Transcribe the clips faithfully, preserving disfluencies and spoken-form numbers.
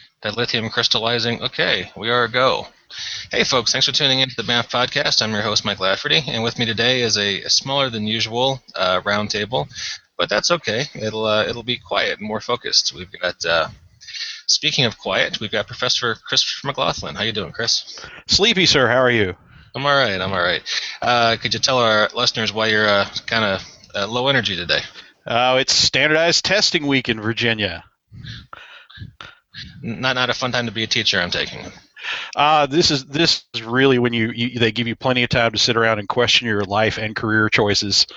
Dilithium crystallizing. Okay, we are a go. Hey, folks, thanks for tuning in to the B A N F podcast. I'm your host, Mike Lafferty, and with me today is a, a smaller than usual uh, roundtable, but that's okay. It'll uh, it'll be quiet and more focused. We've got, uh, speaking of quiet, we've got Professor Christopher McLaughlin. How you doing, Chris? Sleepy, sir. How are you? I'm all right. I'm all right. Uh, could you tell our listeners why you're uh, kind of uh, low energy today? Uh, it's standardized testing week in Virginia. Not not a fun time to be a teacher, I'm taking. Uh, this is this is really when you, you they give you plenty of time to sit around and question your life and career choices.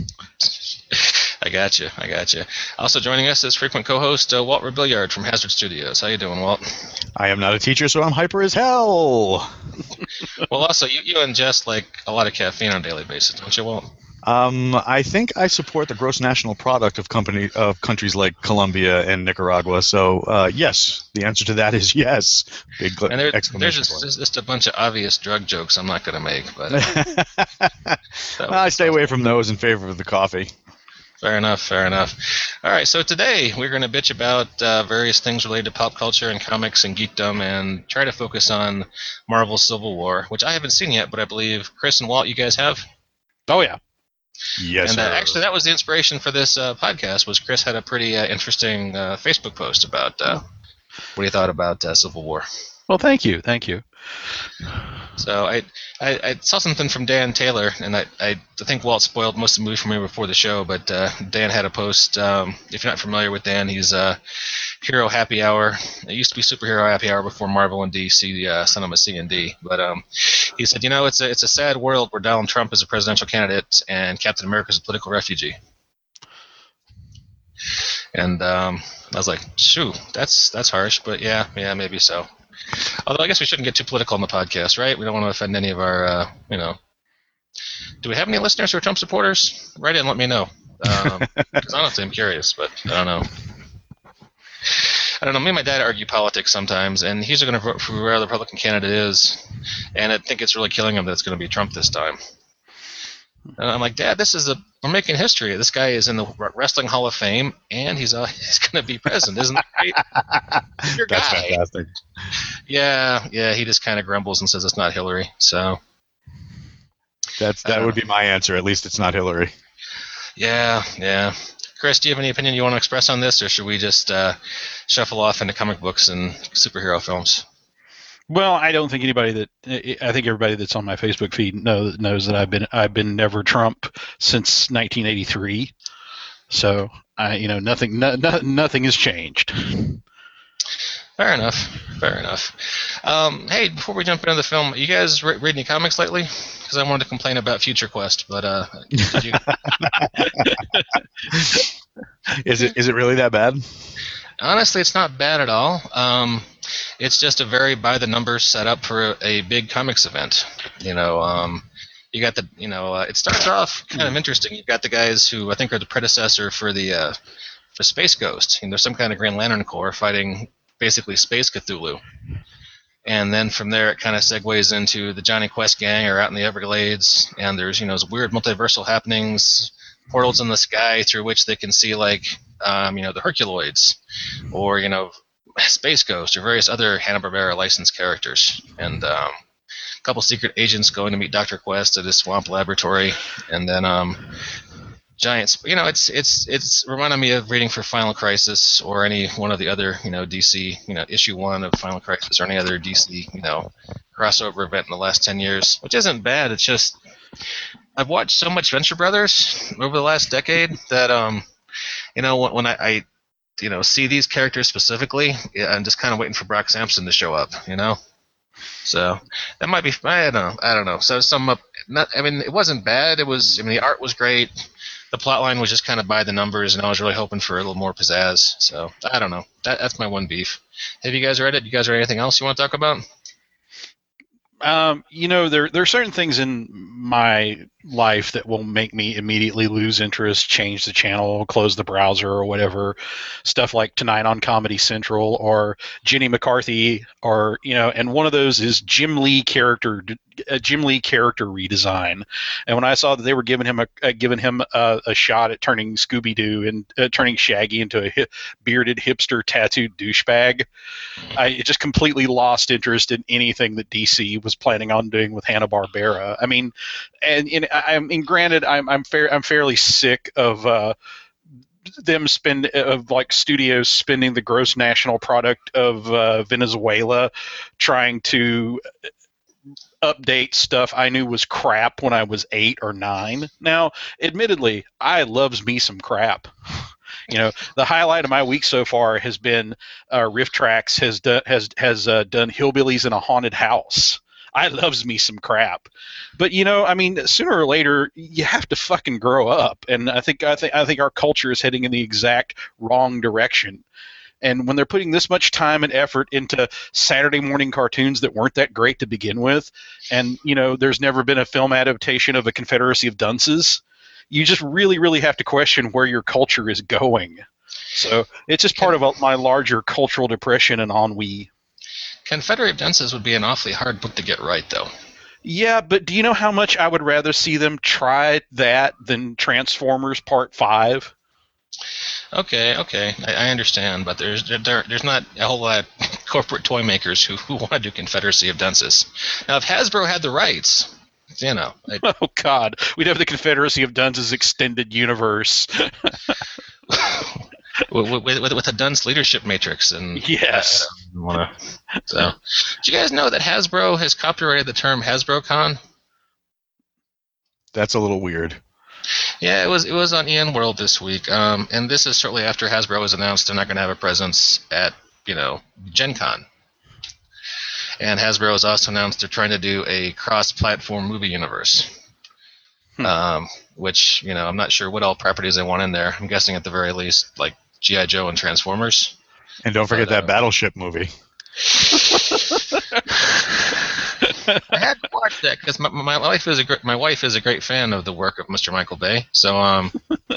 I got you. I got you. Also joining us is frequent co-host uh, Walt Rebilliard from Hazard Studios. How you doing, Walt? I am not a teacher, so I'm hyper as hell. Well, also you, you ingest like a lot of caffeine on a daily basis, don't you, Walt? Um, I think I support the gross national product of company of countries like Colombia and Nicaragua. So uh, yes, the answer to that is yes. Big and there, exclamation there's just, point. there's just a bunch of obvious drug jokes I'm not going to make, but well, I stay away from those in favor of the coffee. Fair enough, fair enough. All right, so today we're going to bitch about uh, various things related to pop culture and comics and geekdom and try to focus on Marvel's Civil War, which I haven't seen yet, but I believe Chris and Walt, you guys have? Oh, yeah. Yes, and uh, sir. actually, that was the inspiration for this uh, podcast. Was Chris had a pretty uh, interesting uh, Facebook post about uh, what he thought about uh, Civil War. Well, thank you, thank you. So I, I I saw something from Dan Taylor, and I I think Walt spoiled most of the movie for me before the show. But uh, Dan had a post. Um, if you're not familiar with Dan, he's uh, Hero Happy Hour. It used to be Superhero Happy Hour before Marvel and D C uh, sent him a C and D. But um, he said, you know, it's a it's a sad world where Donald Trump is a presidential candidate and Captain America is a political refugee. And um, I was like, shoo, that's that's harsh, but yeah, yeah, maybe so. Although I guess we shouldn't get too political on the podcast, right? We don't want to offend any of our, uh, you know. Do we have any listeners who are Trump supporters? Write in and let me know. Because um, honestly, I'm curious, but I don't know. I don't know. Me and my dad argue politics sometimes, and he's going to vote for whoever the Republican candidate is, and I think it's really killing him that it's going to be Trump this time. And I'm like, Dad, this is a we're making history. This guy is in the Wrestling Hall of Fame, and he's uh, he's going to be president. Isn't that great? Your That's guy. fantastic. Yeah, yeah. He just kind of grumbles and says it's not Hillary. So that's that would be my answer. At least it's not Hillary. Yeah, yeah. Chris, do you have any opinion you want to express on this, or should we just uh, shuffle off into comic books and superhero films? Well, I don't think anybody that I think everybody that's on my Facebook feed knows knows that I've been I've been never Trump since nineteen eighty-three. So I, you know, nothing no, no, nothing has changed. Fair enough. Fair enough. Um, hey, before we jump into the film, you guys re- read any comics lately? Because I wanted to complain about Future Quest, but uh, did you? Is it is it really that bad? Honestly, it's not bad at all. Um, it's just a very by the numbers setup for a, a big comics event. You know, um, you got the you know uh, it starts off kind of interesting. You've got the guys who I think are the predecessor for the uh, for Space Ghost. You know, there's some kind of Green Lantern Corps fighting basically Space Cthulhu. And then from there, it kind of segues into the Johnny Quest gang are out in the Everglades, and there's you know weird multiversal happenings, portals in the sky through which they can see like um, you know the Herculoids, or you know Space Ghost, or various other Hanna-Barbera licensed characters, and um, a couple secret agents going to meet Doctor Quest at his swamp laboratory, and then um, giants. You know, it's it's it's reminding me of reading for Final Crisis or any one of the other you know D C you know issue one of Final Crisis or any other D C you know crossover event in the last ten years, which isn't bad. It's just I've watched so much Venture Brothers over the last decade that um you know when, when I, I you know see these characters specifically, I'm just kind of waiting for Brock Sampson to show up. You know. So that might be I don't know I don't know. So some up not I mean it wasn't bad. It was I mean the art was great. The plot line was just kind of by the numbers, and I was really hoping for a little more pizzazz. So I don't know. That, that's my one beef. Have you guys read it? You guys read anything else you want to talk about? Um, you know, there there are certain things in my life that will make me immediately lose interest, change the channel, close the browser, or whatever. Stuff like Tonight on Comedy Central or Jenny McCarthy, or you know, and one of those is Jim Lee character, uh, Jim Lee character redesign. And when I saw that they were giving him a uh, giving him a, a shot at turning Scooby Doo and uh, turning Shaggy into a hi- bearded hipster tattooed douchebag, I just completely lost interest in anything that D C was planning on doing with Hanna-Barbera. I mean, and, and I mean, granted, I'm I'm fair I'm fairly sick of uh, them spend of like studios spending the gross national product of uh, Venezuela trying to update stuff I knew was crap when I was eight or nine. Now, admittedly, I loves me some crap. You know, the highlight of my week so far has been uh, Riff Tracks has done has has uh, done Hillbillies in a Haunted House. I loves me some crap, but you know, I mean, sooner or later you have to fucking grow up, and I think I think I think our culture is heading in the exact wrong direction. And when they're putting this much time and effort into Saturday morning cartoons that weren't that great to begin with, and you know, there's never been a film adaptation of A Confederacy of Dunces, you just really, really have to question where your culture is going. So it's just part of a, my larger cultural depression and ennui. Confederate of Dunces would be an awfully hard book to get right, though. Yeah, but do you know how much I would rather see them try that than Transformers Part five? Okay, okay, I, I understand, but there's there, there's not a whole lot of corporate toy makers who, who want to do Confederacy of Dunces. Now, if Hasbro had the rights, you know... I'd, oh, God. We'd have the Confederacy of Dunces extended universe. with, with, with a Dunce leadership matrix. And yes. I, I wanna, so. Did you guys know that Hasbro has copyrighted the term HasbroCon? That's a little weird. Yeah, it was it was on E N World this week, um, and this is shortly after Hasbro has announced they're not going to have a presence at, you know, Gen Con. And Hasbro has also announced they're trying to do a cross-platform movie universe, hmm. um, which, you know, I'm not sure what all properties they want in there. I'm guessing at the very least, like G I. Joe and Transformers. And don't forget but, that uh, Battleship movie. I had to watch that because my, my wife is a gr- my wife is a great fan of the work of Mister Michael Bay. So, um,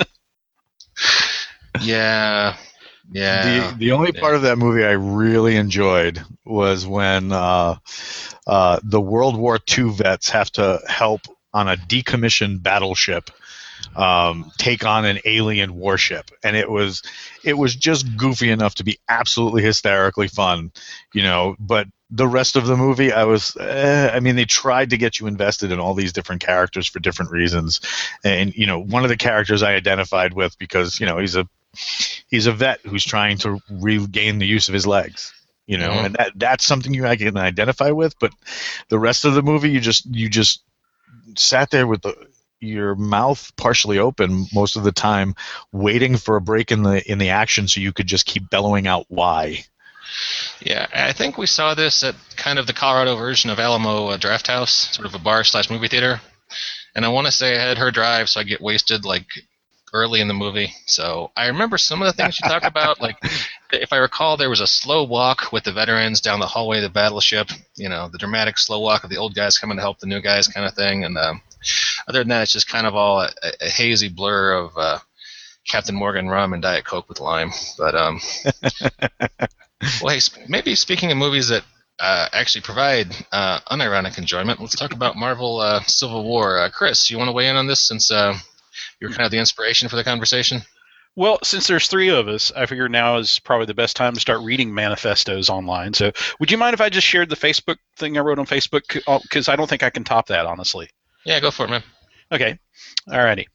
yeah, yeah. The the only yeah. part of that movie I really enjoyed was when uh, uh, the World War Two vets have to help on a decommissioned battleship um, take on an alien warship, and it was it was just goofy enough to be absolutely hysterically fun, you know. But the rest of the movie, I was, eh, I mean, they tried to get you invested in all these different characters for different reasons, and you know, one of the characters I identified with because you know he's a he's a vet who's trying to regain the use of his legs. You know, mm-hmm. and that that's something you I can identify with. But the rest of the movie, you just you just sat there with the, your mouth partially open most of the time, waiting for a break in the in the action, so you could just keep bellowing out why. Yeah, I think we saw this at kind of the Colorado version of Alamo uh, Draft House, sort of a bar slash movie theater. And I want to say I had her drive, so I get wasted like early in the movie. So I remember some of the things she talked about. Like, if I recall, there was a slow walk with the veterans down the hallway of the battleship. You know, the dramatic slow walk of the old guys coming to help the new guys, kind of thing. And um, other than that, it's just kind of all a, a hazy blur of uh, Captain Morgan rum and Diet Coke with lime. But um. Well, hey, maybe speaking of movies that uh, actually provide uh, unironic enjoyment, let's talk about Marvel uh, Civil War. Uh, Chris, you want to weigh in on this since uh, you're kind of the inspiration for the conversation? Well, since there's three of us, I figure now is probably the best time to start reading manifestos online. So would you mind if I just shared the Facebook thing I wrote on Facebook? Because I don't think I can top that, honestly. Yeah, go for it, man. Okay. Alrighty.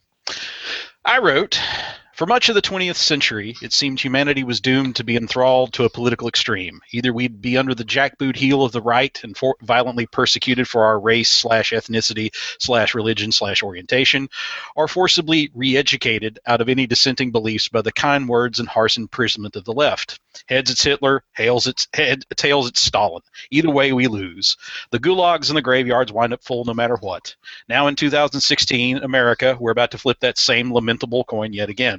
I wrote... For much of the twentieth century, it seemed humanity was doomed to be enthralled to a political extreme. Either we'd be under the jackboot heel of the right and for- violently persecuted for our race slash ethnicity slash religion slash orientation, or forcibly re-educated out of any dissenting beliefs by the kind words and harsh imprisonment of the left. Heads it's Hitler, tails it's, head, tails it's Stalin. Either way, we lose. The gulags and the graveyards wind up full no matter what. Now in two thousand sixteen, America, we're about to flip that same lamentable coin yet again.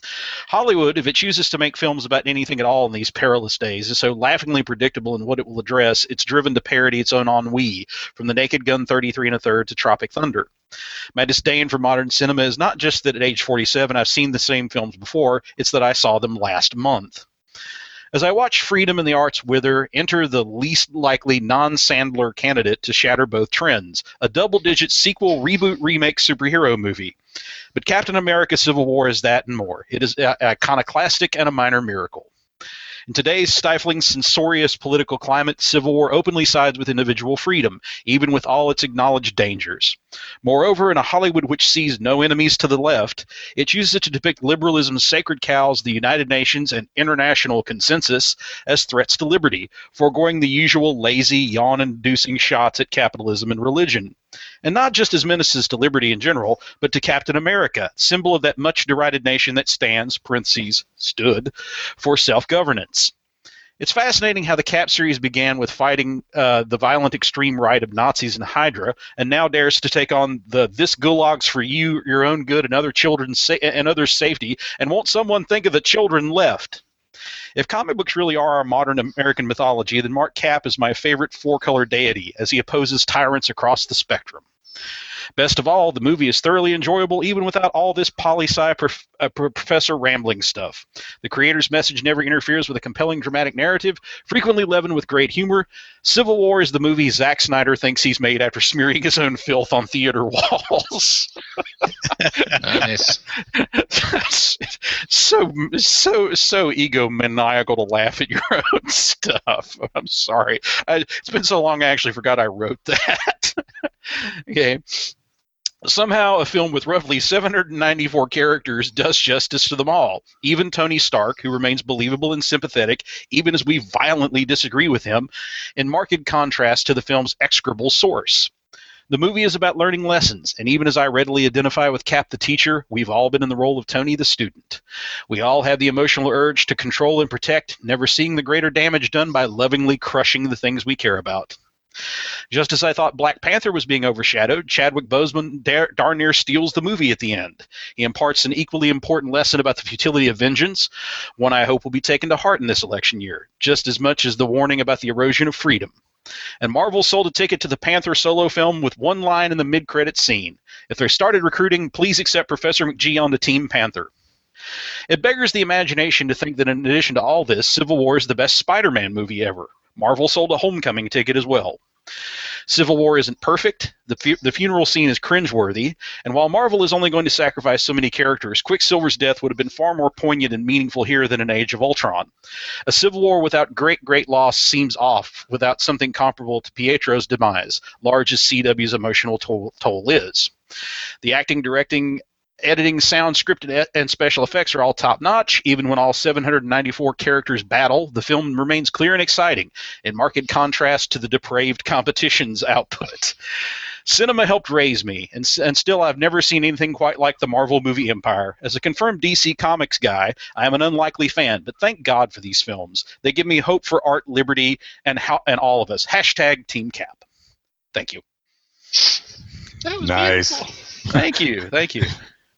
Hollywood, if it chooses to make films about anything at all in these perilous days, is so laughingly predictable in what it will address, it's driven to parody its own ennui, from The Naked Gun thirty-three and a third to Tropic Thunder. My disdain for modern cinema is not just that at age forty-seven I've seen the same films before, it's that I saw them last month. As I watch freedom and the arts wither, enter the least likely non-Sandler candidate to shatter both trends, a double-digit sequel, reboot, remake superhero movie. But Captain America Civil War is that and more. It is a- iconoclastic and a minor miracle. In today's stifling, censorious political climate, Civil War openly sides with individual freedom, even with all its acknowledged dangers. Moreover, in a Hollywood which sees no enemies to the left, it chooses to depict liberalism's sacred cows, the United Nations, and international consensus as threats to liberty, foregoing the usual lazy, yawn-inducing shots at capitalism and religion. And not just as menaces to liberty in general, but to Captain America, symbol of that much-derided nation that stands, parentheses, stood, for self-governance. It's fascinating how the Cap series began with fighting uh, the violent extreme right of Nazis and Hydra, and now dares to take on the "this gulag's for you, your own good, and other children's sa- and others' safety," and won't someone think of the children left? If comic books really are our modern American mythology, then Mark Cap is my favorite four-color deity, as he opposes tyrants across the spectrum. Best of all, the movie is thoroughly enjoyable even without all this poli-sci prof- uh, professor rambling stuff. The creator's message never interferes with a compelling dramatic narrative, frequently leavened with great humor. Civil War is the movie Zack Snyder thinks he's made after smearing his own filth on theater walls. Nice. That's so so so egomaniacal to laugh at your own stuff. I'm sorry. I, it's been so long I actually forgot I wrote that. Okay. Somehow, a film with roughly seven hundred ninety-four characters does justice to them all. Even Tony Stark, who remains believable and sympathetic, even as we violently disagree with him, in marked contrast to the film's execrable source. The movie is about learning lessons, and even as I readily identify with Cap the teacher, we've all been in the role of Tony the student. We all have the emotional urge to control and protect, never seeing the greater damage done by lovingly crushing the things we care about. Just as I thought Black Panther was being overshadowed, Chadwick Boseman dar- darn near steals the movie at the end. He imparts an equally important lesson about the futility of vengeance, one I hope will be taken to heart in this election year, just as much as the warning about the erosion of freedom. And Marvel sold a ticket to the Panther solo film with one line in the mid-credits scene. If they started recruiting, please accept Professor McGee on the Team Panther. It beggars the imagination to think that in addition to all this, Civil War is the best Spider-Man movie ever. Marvel sold a homecoming ticket as well. Civil War isn't perfect, the, fu- the funeral scene is cringeworthy, and while Marvel is only going to sacrifice so many characters, Quicksilver's death would have been far more poignant and meaningful here than in Age of Ultron. A Civil War without great, great loss seems off, without something comparable to Pietro's demise, large as C W's emotional toll, toll is. The acting, directing, editing, sound, scripted, and special effects are all top-notch. Even when all seven hundred ninety-four characters battle, the film remains clear and exciting, in marked contrast to the depraved competition's output. Cinema helped raise me, and, and still I've never seen anything quite like the Marvel movie empire. As a confirmed D C Comics guy, I am an unlikely fan, but thank God for these films. They give me hope for art, liberty, and, how, and all of us. Hashtag Team Cap. Thank you. That was Nice. beautiful. Thank you. Thank you.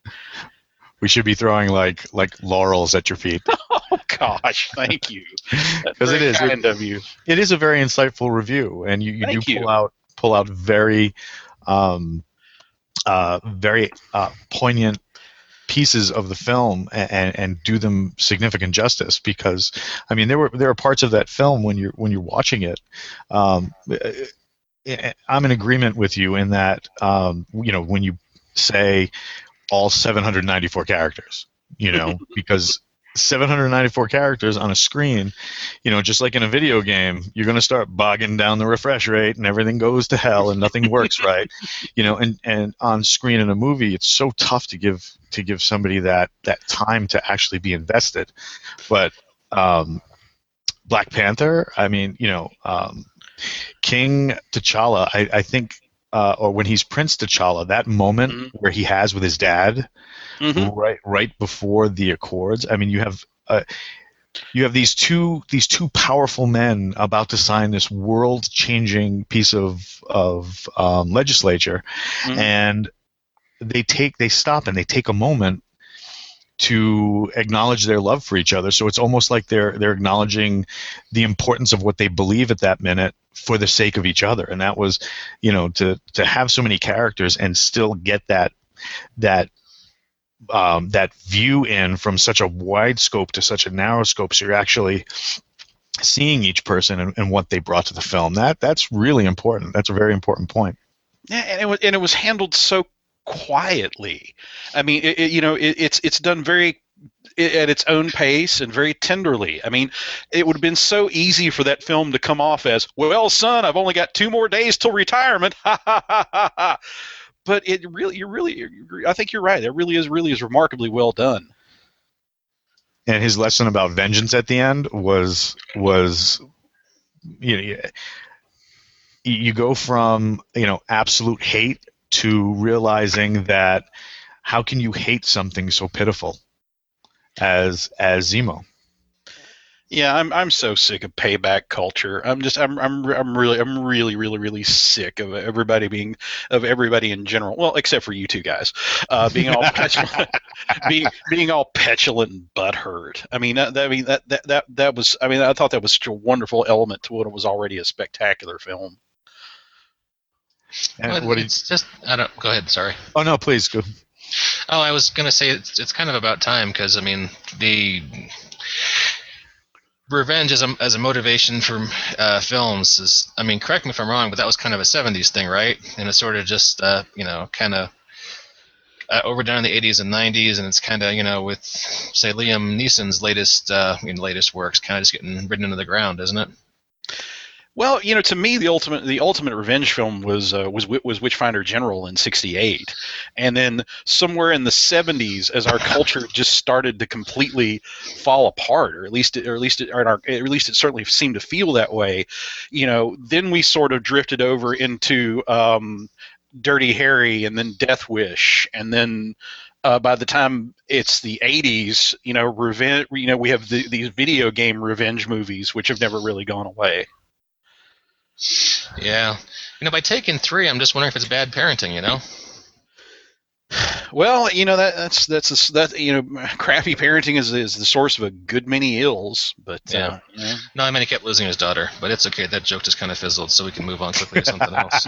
We should be throwing like like laurels at your feet Oh gosh, thank you. because it is kind it, of you. it is a very insightful review, and you, you do Thank you. pull out pull out very um, uh, very uh, poignant pieces of the film and, and, and do them significant justice. Because I mean, there were there are parts of that film when you're when you're watching it. Um, I'm in agreement with you in that um, you know when you say all seven hundred ninety-four characters, you know, because seven hundred ninety-four characters on a screen, you know, just like in a video game, you're going to start bogging down the refresh rate and everything goes to hell and nothing works right, you know, and, and on screen in a movie, it's so tough to give to give somebody that, that time to actually be invested. But um, Black Panther, I mean, you know, um, King T'Challa, I, I think, Uh, or when he's Prince T'Challa, that moment Mhm. where he has with his dad, Mhm. right, right before the Accords. I mean, you have, uh, you have these two, these two powerful men about to sign this world-changing piece of of um, legislature, Mhm. and they take, they stop and they take a moment to acknowledge their love for each other. So it's almost like they're they're acknowledging the importance of what they believe at that minute for the sake of each other. And that was, you know, to to have so many characters and still get that that um, that view in from such a wide scope to such a narrow scope. So you're actually seeing each person and, and what they brought to the film. That that's really important. That's a very important point. Yeah, and it was and it was handled so quietly. I mean, it, it, you know, it, it's it's done very at its own pace and very tenderly. I mean, it would have been so easy for that film to come off as, "Well, son, I've only got two more days till retirement." Ha ha ha ha ha. But it really, you really, I think you're right. It really is, really is remarkably well done. And his lesson about vengeance at the end was was, you know, you go from, you know, absolute hate to realizing that how can you hate something so pitiful as as Zemo? Yeah, I'm I'm so sick of payback culture. I'm just I'm I'm I'm really I'm really really really sick of everybody being of everybody in general. Well, except for you two guys, uh, being all petulant, being being all petulant and butthurt. I mean, that, I mean that, that that that was. I mean, I thought that was such a wonderful element to what it was already a spectacular film. And well, what it's you, just I don't go ahead. Sorry. Oh no, please go. Oh, I was gonna say it's it's kind of about time because I mean the revenge as a as a motivation for uh, films is. I mean, correct me if I'm wrong, but that was kind of a seventies thing, right? And it's sort of just uh, you know kind of uh, overdone in the eighties and nineties, and it's kind of you know with say Liam Neeson's latest uh, I mean, latest works kind of just getting ridden into the ground, isn't it? Well, you know, to me, the ultimate the ultimate revenge film was uh, was was Witchfinder General in sixty-eight, and then somewhere in the seventies, as our culture just started to completely fall apart, or at least or at least it, or our, at least it certainly seemed to feel that way. You know, then we sort of drifted over into um, Dirty Harry, and then Death Wish, and then. Uh, by the time it's the eighties, you know, revenge. You know, we have the, these video game revenge movies, which have never really gone away. Yeah, you know, by Taken three, I'm just wondering if it's bad parenting. You know. Well, you know that that's that's a, that you know, crappy parenting is is the source of a good many ills. But yeah, uh, you know. No, I mean he kept losing his daughter, but it's okay. That joke just kind of fizzled, so we can move on quickly to something else.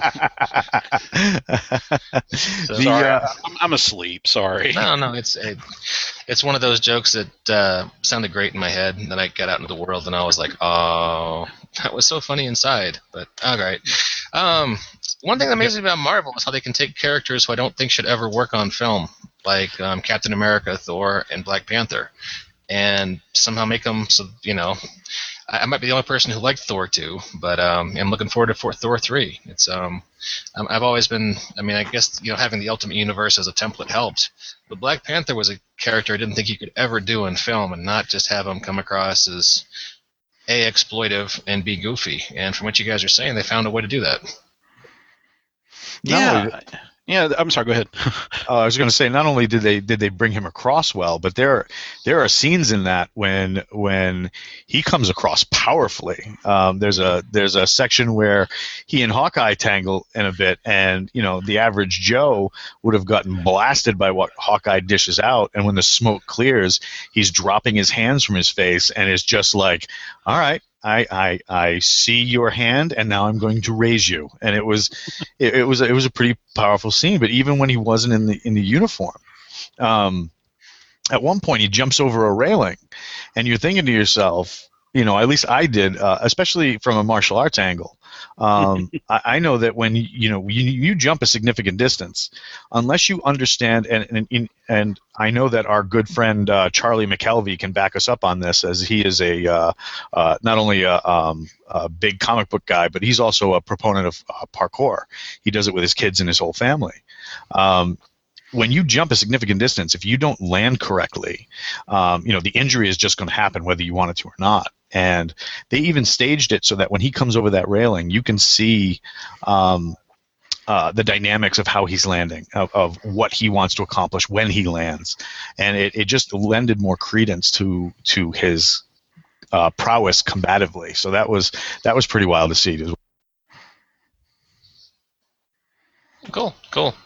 So, sorry, uh, I'm, I'm asleep. Sorry. No, no, it's it, it's one of those jokes that uh, sounded great in my head, and then I got out into the world, and I was like, oh, that was so funny inside. But all right. Um, one thing that amazes me about Marvel is how they can take characters who I don't think should ever work on film, like um, Captain America, Thor, and Black Panther, and somehow make them so you know. I, I might be the only person who liked Thor two, but um, I'm looking forward to for Thor three. It's um, I'm, I've always been. I mean, I guess you know having the Ultimate Universe as a template helped, but Black Panther was a character I didn't think you could ever do in film, and not just have him come across as A, exploitive, and B, goofy. And from what you guys are saying, they found a way to do that. Yeah, yeah. I'm sorry. Go ahead. uh, I was going to say, not only did they did they bring him across well, but there there are scenes in that when when he comes across powerfully. Um, there's a there's a section where he and Hawkeye tangle in a bit, and you know the average Joe would have gotten blasted by what Hawkeye dishes out, and when the smoke clears, he's dropping his hands from his face and is just like, "All right. I, I I see your hand, and now I'm going to raise you." And it was, it, it was it was a pretty powerful scene. But even when he wasn't in the in the uniform, um, at one point he jumps over a railing, and you're thinking to yourself, you know, at least I did, uh, especially from a martial arts angle. Um, I, I know that when you know you, you jump a significant distance, unless you understand, and and, and I know that our good friend uh, Charlie McKelvey can back us up on this, as he is a uh, uh, not only a, um, a big comic book guy, but he's also a proponent of uh, parkour. He does it with his kids and his whole family. Um, when you jump a significant distance, if you don't land correctly, um, you know the injury is just going to happen whether you want it to or not. And they even staged it so that when he comes over that railing, you can see um, uh, the dynamics of how he's landing, of, of what he wants to accomplish when he lands, and it, it just lended more credence to to his uh, prowess combatively. So that was that was pretty wild to see as well. Cool, cool.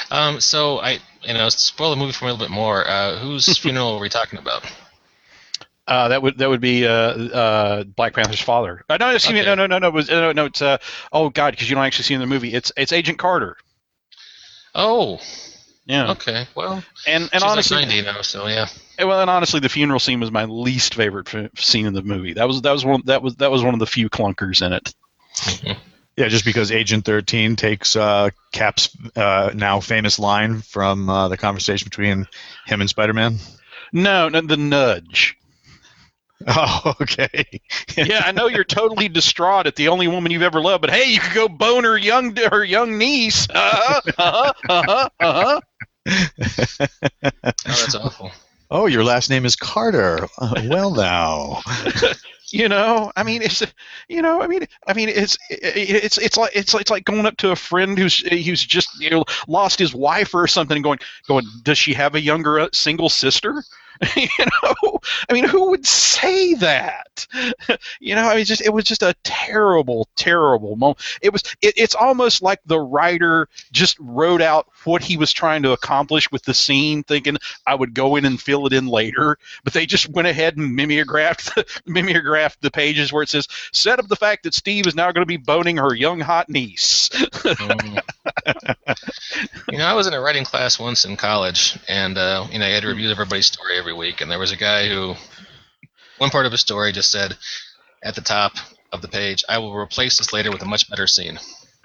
Um, so I, you know, spoil the movie for me a little bit more. Uh, whose funeral are we talking about? Uh, that would that would be uh, uh, Black Panther's father. Uh, no, excuse Okay. me. No, no, no, no. It was, no, no. It's uh, oh God, because you don't actually see in the movie. It's it's Agent Carter. Oh, Yeah. okay. Well, And and she's honestly, like ninety now, so yeah. well, and honestly, the funeral scene was my least favorite f- scene in the movie. That was that was one that was that was one of the few clunkers in it. Yeah, just because Agent thirteen takes uh, Cap's uh, now famous line from uh, the conversation between him and Spider-Man. No, no, the nudge. Oh, okay. Yeah, I know you're totally distraught at the only woman you've ever loved, but hey, you could go bone her young her young niece. Uh huh. Uh huh. Uh huh. Oh, that's awful. Oh, your last name is Carter. Uh, well, now. You know, I mean, it's, you know, I mean, I mean, it's, it's, it's like, it's, it's like going up to a friend who's, who's just, you know, lost his wife or something, and going, going, does she have a younger uh, single sister? You know, I mean, who would say that? You know, I mean, just it was just a terrible, terrible moment. It was. It, it's almost like the writer just wrote out what he was trying to accomplish with the scene, thinking I would go in and fill it in later. But they just went ahead and mimeographed the, mimeographed the pages where it says, "Set up the fact that Steve is now going to be boning her young hot niece." Mm. You know, I was in a writing class once in college, and uh, you know, I had to review everybody's story every week, and there was a guy who, one part of his story just said, at the top of the page, "I will replace this later with a much better scene."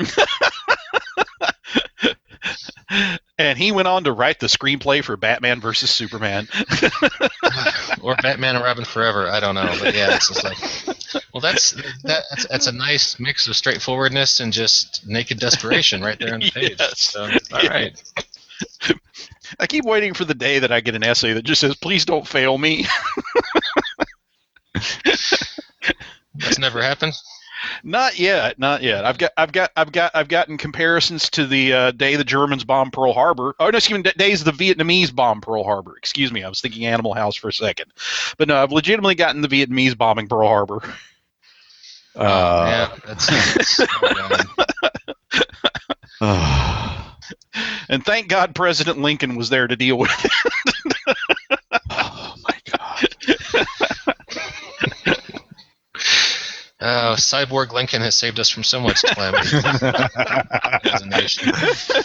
And he went on to write the screenplay for Batman versus Superman. Or Batman and Robin Forever. I don't know, but yeah, it's just like, well, that's that, that's, that's a nice mix of straightforwardness and just naked desperation right there on the page. Yes. So, all right. I keep waiting for the day that I get an essay that just says, "Please don't fail me." That's never happened. Not yet, not yet. I've got, I've got, I've got, I've gotten comparisons to the uh, day the Germans bombed Pearl Harbor. Oh no, excuse me, days the Vietnamese bombed Pearl Harbor. Excuse me, I was thinking Animal House for a second, but no, I've legitimately gotten the Vietnamese bombing Pearl Harbor. Oh, Uh, yeah, that's, that's oh, And thank God President Lincoln was there to deal with it. oh my God. oh, Cyborg Lincoln has saved us from so much calamity as a nation.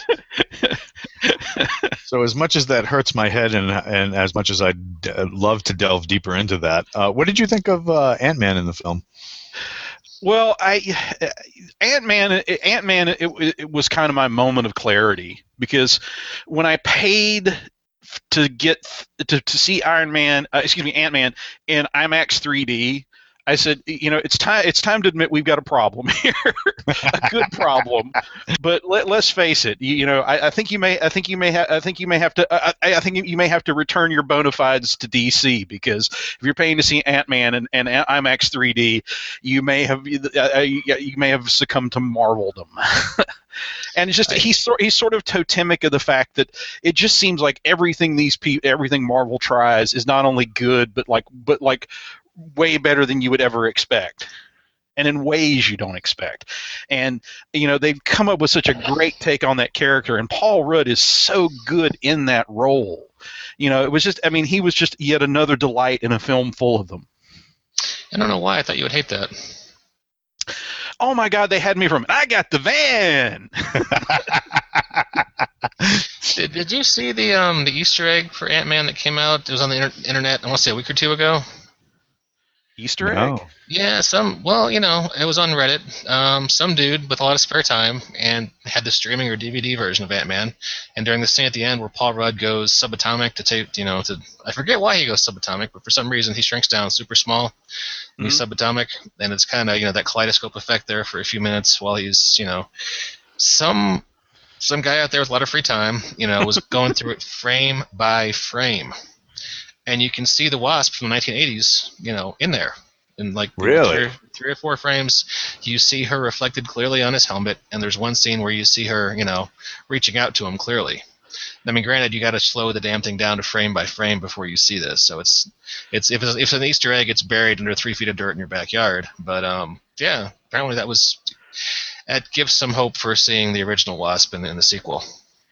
So as much as that hurts my head, and and as much as I'd uh, love to delve deeper into that, uh, what did you think of uh, Ant-Man in the film? Well, I Ant-Man, Ant-Man, it, it was kind of my moment of clarity, because when I paid to get to, to see Iron Man, uh, excuse me, Ant-Man in IMAX three D, I said, you know, it's time. It's time to admit we've got a problem here, a good problem. But let, let's face it. You, you know, I, I think you may. I think you may have. I think you may have to. I, I think you may have to return your bona fides to D C, because if you're paying to see Ant-Man and, and IMAX three D, you may have uh, you, you may have succumbed to Marveldom. And it's just he's sort he's sort of totemic of the fact that it just seems like everything these pe- everything Marvel tries is not only good, but like but like. way better than you would ever expect, and in ways you don't expect. And you know, they've come up with such a great take on that character, and Paul Rudd is so good in that role. You know, it was just, I mean, he was just yet another delight in a film full of them. I don't know why I thought you would hate that. Oh my God, they had me from I got the van. Did, did you see the um the Easter egg for Ant-Man that came out? It was on the inter- internet, I want to say a week or two ago. Easter egg? No. Yeah, some, well, you know, it was on Reddit. Um, some dude with a lot of spare time and had the streaming or D V D version of Ant-Man. And during the scene at the end where Paul Rudd goes subatomic to take, you know, to, I forget why he goes subatomic, but for some reason he shrinks down super small. And he's Mm-hmm. subatomic, and it's kind of, you know, that kaleidoscope effect there for a few minutes while he's, you know, some some guy out there with a lot of free time, you know, was going through it frame by frame. And you can see the Wasp from the nineteen eighties, you know, in there. In like Really? three, three or four frames, you see her reflected clearly on his helmet, and there's one scene where you see her, you know, reaching out to him clearly. I mean, granted, you got to slow the damn thing down to frame by frame before you see this. So it's, it's if it's, if it's an Easter egg, it's buried under three feet of dirt in your backyard. But um, yeah, apparently that was that gives some hope for seeing the original Wasp in, in the sequel.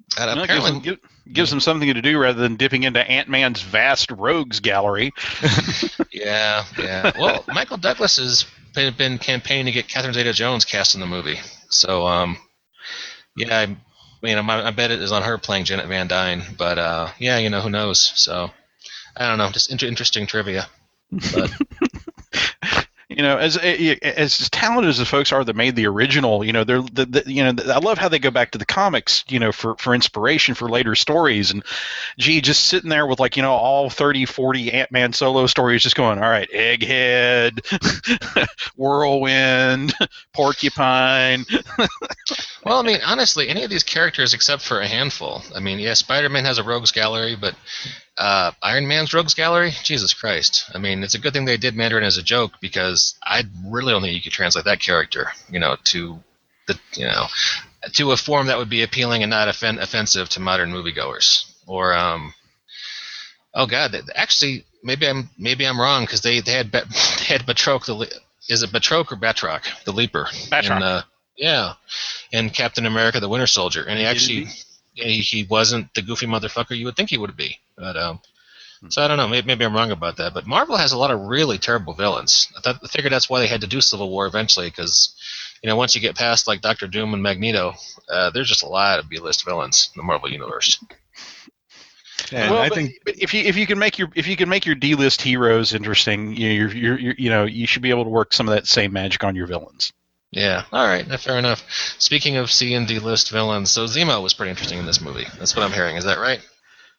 And Well, it gives apparently, them, give, gives them something to do rather than dipping into Ant-Man's vast rogues gallery. yeah, yeah. Well, Michael Douglas has been, been campaigning to get Catherine Zeta-Jones cast in the movie. So, um, yeah, I, you know, my, I bet it is on her playing Janet Van Dyne. But uh, yeah, you know, who knows? So, I don't know. Just inter- interesting trivia. But You know, as as talented as the folks are that made the original, you know, they're the, the, you know, I love how they go back to the comics, you know, for, for inspiration for later stories. And gee, just sitting there with like, you know, all thirty, forty Ant-Man solo stories, just going, all right, Egghead, Whirlwind, Porcupine. well, I mean, honestly, any of these characters except for a handful. I mean, yeah, Spider-Man has a rogues gallery, but uh, Iron Man's rogues gallery, Jesus Christ. I mean, it's a good thing they did Mandarin as a joke because I really don't think you could translate that character, you know, to the, you know, to a form that would be appealing and not offen- offensive to modern moviegoers. Or, um, oh God, actually, maybe I'm maybe I'm wrong because they they had Bet- they had Batroc the le- is it Batroc or Batroc the Leaper? Batroc. In, uh, yeah, in Captain America: The Winter Soldier, and he actually. He, he wasn't the goofy motherfucker you would think he would be. But um, so I don't know. Maybe, maybe I'm wrong about that. But Marvel has a lot of really terrible villains. I, thought, I figured that's why they had to do Civil War eventually, because you know once you get past like Doctor Doom and Magneto, uh, there's just a lot of B-list villains in the Marvel universe. And well, I but, think but if you if you can make your if you can make your D-list heroes interesting, you know, you're, you're, you're you know you should be able to work some of that same magic on your villains. Yeah, all right, fair enough. Speaking of C and D-list villains, so Zemo was pretty interesting in this movie. That's what I'm hearing. Is that right?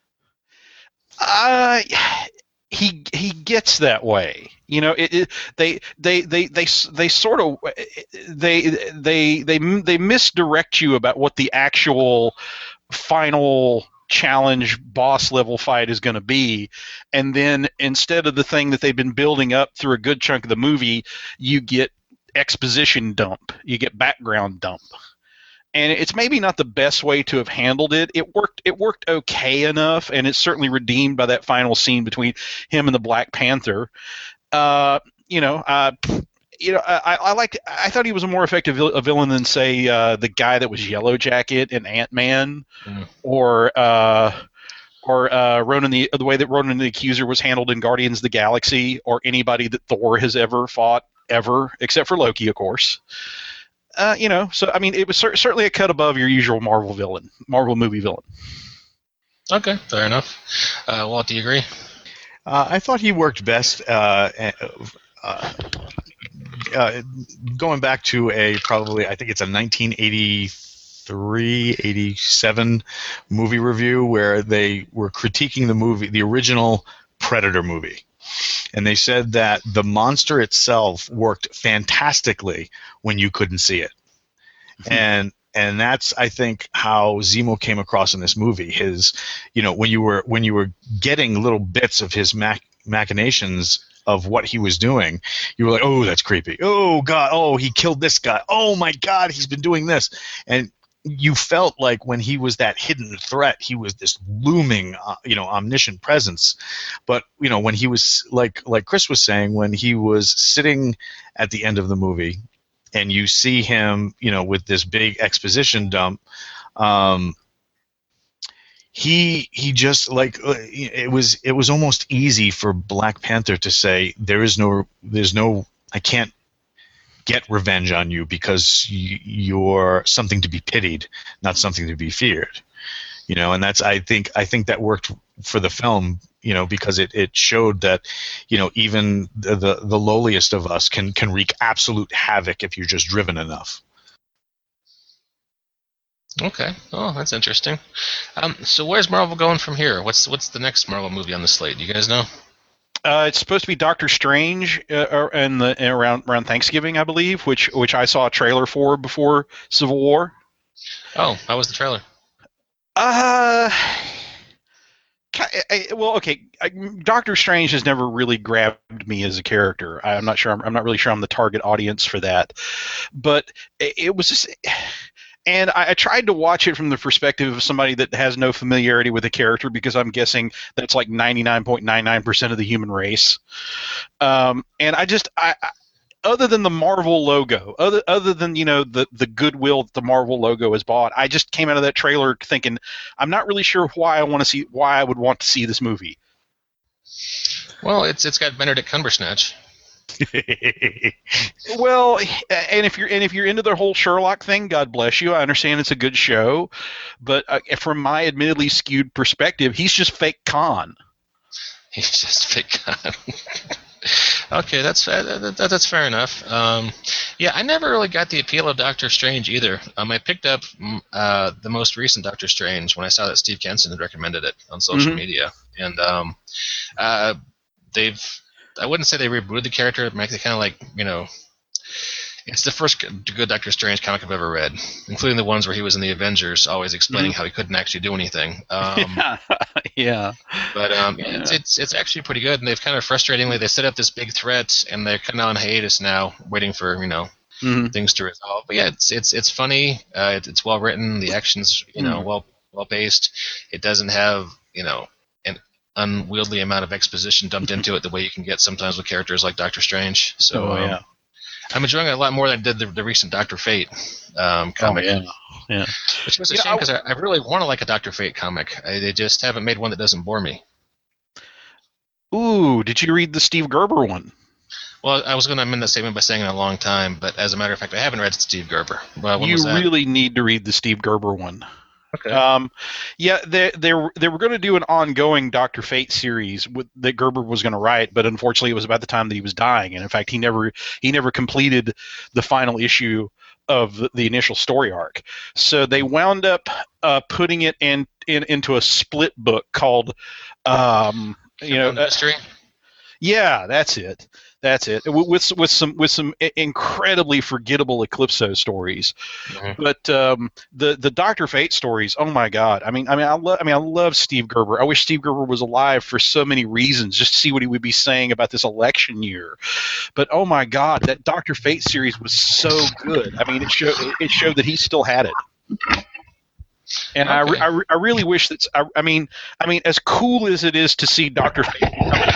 Uh, he he gets that way. You know, it, it they, they they they they sort of they they they they misdirect you about what the actual final challenge boss level fight is going to be, and then instead of the thing that they've been building up through a good chunk of the movie, you get exposition dump, you get background dump, and it's maybe not the best way to have handled it. It worked. It worked okay enough, and it's certainly redeemed by that final scene between him and the Black Panther. Uh, you know, uh, you know, I, I liked. I thought he was a more effective vil- a villain than say uh, the guy that was Yellow Jacket in Ant-Man, mm. or uh, or uh, Ronan the the way that Ronan the Accuser was handled in Guardians of the Galaxy, or anybody that Thor has ever fought. Ever, except for Loki, of course. Uh, you know, so I mean, it was cer- certainly a cut above your usual Marvel villain, Marvel movie villain. Okay, fair enough. Uh, Walt, do you agree? Uh, I thought he worked best. Uh, uh, uh, going back to a probably, I think it's a nineteen eighty-three, eighty-seven movie review where they were critiquing the movie, the original Predator movie. And they said that the monster itself worked fantastically when you couldn't see it. Mm-hmm. And and that's, I think, how Zemo came across in this movie. His, you know, when you were when you were getting little bits of his mach- machinations of what he was doing, you were like, oh, that's creepy. Oh, God. Oh, he killed this guy. Oh, my God, he's been doing this. And you felt like when he was that hidden threat, he was this looming, uh, you know, omniscient presence. But you know, when he was like, like Chris was saying, when he was sitting at the end of the movie, and you see him, you know, with this big exposition dump, um, he he just like it was it was almost easy for Black Panther to say there is no there's no I can't get revenge on you because you're something to be pitied, not something to be feared. You know, and that's I think I think that worked for the film, you know, because it, it showed that, you know, even the, the the lowliest of us can can wreak absolute havoc if you're just driven enough. Okay. Oh, that's interesting. Um, so where's Marvel going from here? What's what's the next Marvel movie on the slate? Do you guys know? Uh, it's supposed to be Doctor Strange uh, in the around around Thanksgiving, I believe, which which I saw a trailer for before Civil War. Oh, how was the trailer? Uh, I, I, well, okay. I, Doctor Strange has never really grabbed me as a character. I'm not sure. I'm, I'm not really sure I'm the target audience for that. But it, it was just. And I, I tried to watch it from the perspective of somebody that has no familiarity with the character, because I'm guessing that's like ninety-nine point nine nine percent of the human race. Um, and I just, I, other than the Marvel logo, other other than you know the the goodwill that the Marvel logo has bought, I just came out of that trailer thinking I'm not really sure why I want to see why I would want to see this movie. Well, it's it's got Benedict Cumberbatch. Well, and if you're and if you're into the whole Sherlock thing, God bless you. I understand it's a good show, but uh, from my admittedly skewed perspective, he's just fake Khan. He's just fake Khan. Okay, that's that, that, that's fair enough. Um, yeah, I never really got the appeal of Doctor Strange either. Um, I picked up uh, the most recent Doctor Strange when I saw that Steve Kenson had recommended it on social mm-hmm. media, and um, uh, they've. I wouldn't say they rebooted the character. They kind of like, you know, it's the first good Doctor Strange comic I've ever read, including the ones where he was in the Avengers, always explaining mm-hmm. how he couldn't actually do anything. Um, yeah. But um, yeah. it's, it's it's actually pretty good, and they've kind of frustratingly they set up this big threat, and they're kind of on hiatus now, waiting for you know mm-hmm. things to resolve. But yeah, it's it's it's funny. Uh, it, it's well written. The action's you know mm-hmm. well well paced. It doesn't have you know. unwieldy amount of exposition dumped into it the way you can get sometimes with characters like Doctor Strange. So oh, yeah. um, I'm enjoying it a lot more than I did the, the recent Doctor Fate um, comic. Oh, yeah. yeah. Which was a you shame because I, I really want to like a Doctor Fate comic. I, they just haven't made one that doesn't bore me. Ooh, did you read the Steve Gerber one? Well, I was going to amend that statement by saying in a long time, but as a matter of fact, I haven't read Steve Gerber. Well, you really need to read the Steve Gerber one. Okay. Um, yeah, they they were, they were going to do an ongoing Doctor Fate series with, that Gerber was going to write, but unfortunately, it was about the time that he was dying, and in fact, he never he never completed the final issue of the, the initial story arc. So they wound up uh, putting it in, in into a split book called, um, you know, Mystery. Uh, yeah, that's it. That's it. With with some with some incredibly forgettable Eclipso stories, mm-hmm. but um, the the Doctor Fate stories. Oh my God! I mean, I mean, I love. I mean, I love Steve Gerber. I wish Steve Gerber was alive for so many reasons, just to see what he would be saying about this election year. But oh my God, that Doctor Fate series was so good. I mean, it showed it showed that he still had it. And okay. I, I, I really wish that. I, I mean, I mean, as cool as it is to see Doctor Fate.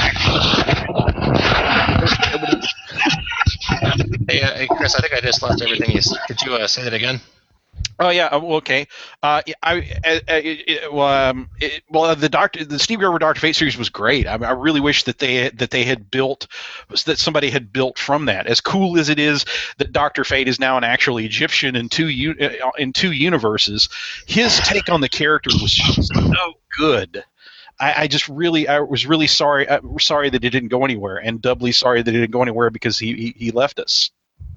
Hey, uh, hey, Chris, I think I just lost everything you said. Could you uh, say that again? Oh yeah, okay. Uh, I, I, I it, well, um, it, well, the Doctor, the Steve Gerber Doctor Fate series was great. I, mean, I really wish that they that they had built that somebody had built from that. As cool as it is that Doctor Fate is now an actual Egyptian in two in two universes, his take on the character was so good. I, I just really, I was really sorry, I, sorry that it didn't go anywhere, and doubly sorry that it didn't go anywhere because he he, he left us.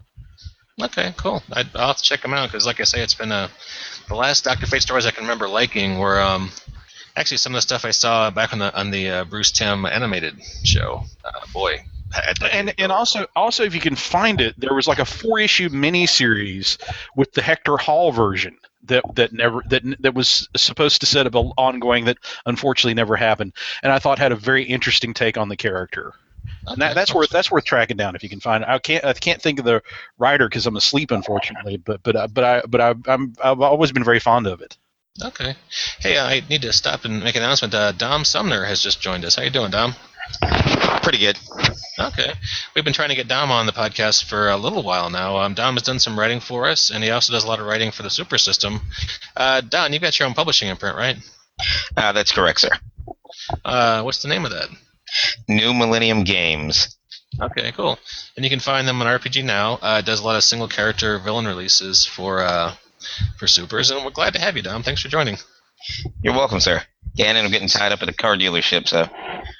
Okay, cool. I, I'll have to check them out because, like I say, it's been a the last Doctor Fate stories I can remember liking were um, actually some of the stuff I saw back on the on the uh, Bruce Timm animated show. Uh, boy. And and also also if you can find it, there was like a four issue miniseries with the Hector Hall version. That that never that that was supposed to set up an ongoing that unfortunately never happened, and I thought had a very interesting take on the character. Okay, and that, that's worth that's worth tracking down if you can find it. I can't I can't think of the writer because I'm asleep, unfortunately. But but uh, but I but I I'm I've always been very fond of it. Okay. Hey, I need to stop and make an announcement. Uh, Dom Sumner has just joined us. How you doing, Dom? Pretty good. Okay. We've been trying to get Dom on the podcast for a little while now. Um, Dom has done some writing for us, and he also does a lot of writing for the Super System. Uh, Don, you've got your own publishing imprint, right? Uh, that's correct, sir. Uh, what's the name of that? New Millennium Games. Okay, cool. And you can find them on R P G Now. Uh, it does a lot of single-character villain releases for uh, for Supers, and we're glad to have you, Dom. Thanks for joining. You're welcome, sir. Yeah, and I'm getting tied up at a car dealership, so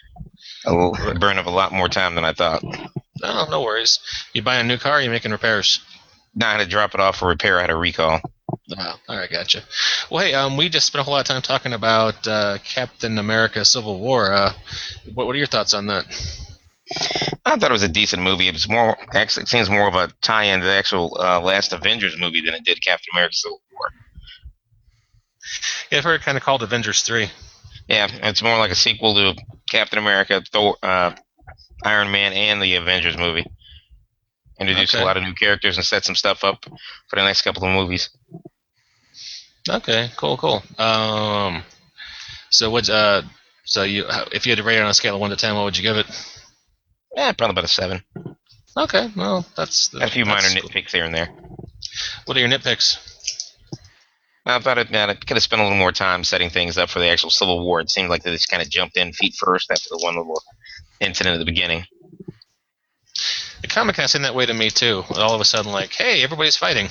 I will burn up a lot more time than I thought. No, no worries. You buying a new car or are you making repairs? No, I had to drop it off for repair. I had a recall. Oh, all right, gotcha. Well, hey, um, we just spent a whole lot of time talking about uh, Captain America Civil War. Uh, what, what are your thoughts on that? I thought it was a decent movie. It was more, actually, it seems more of a tie-in to the actual uh, last Avengers movie than it did Captain America Civil War. Yeah, I've heard it kind of called Avengers three. Yeah, it's more like a sequel to Captain America, Thor, uh, Iron Man, and the Avengers movie. Introduced okay. a lot of new characters and set some stuff up for the next couple of movies. Okay, cool, cool. Um, so what? Uh, so you, if you had to rate it on a scale of one to ten, what would you give it? Yeah, probably about a seven. Okay, well, that's A few minor that's nitpicks here and there. What are your nitpicks? I thought it, man, it could have spent a little more time setting things up for the actual Civil War. It seemed like they just kind of jumped in feet first after the one little incident at the beginning. The comic kind of seemed that way to me too. All of a sudden, like, hey, everybody's fighting.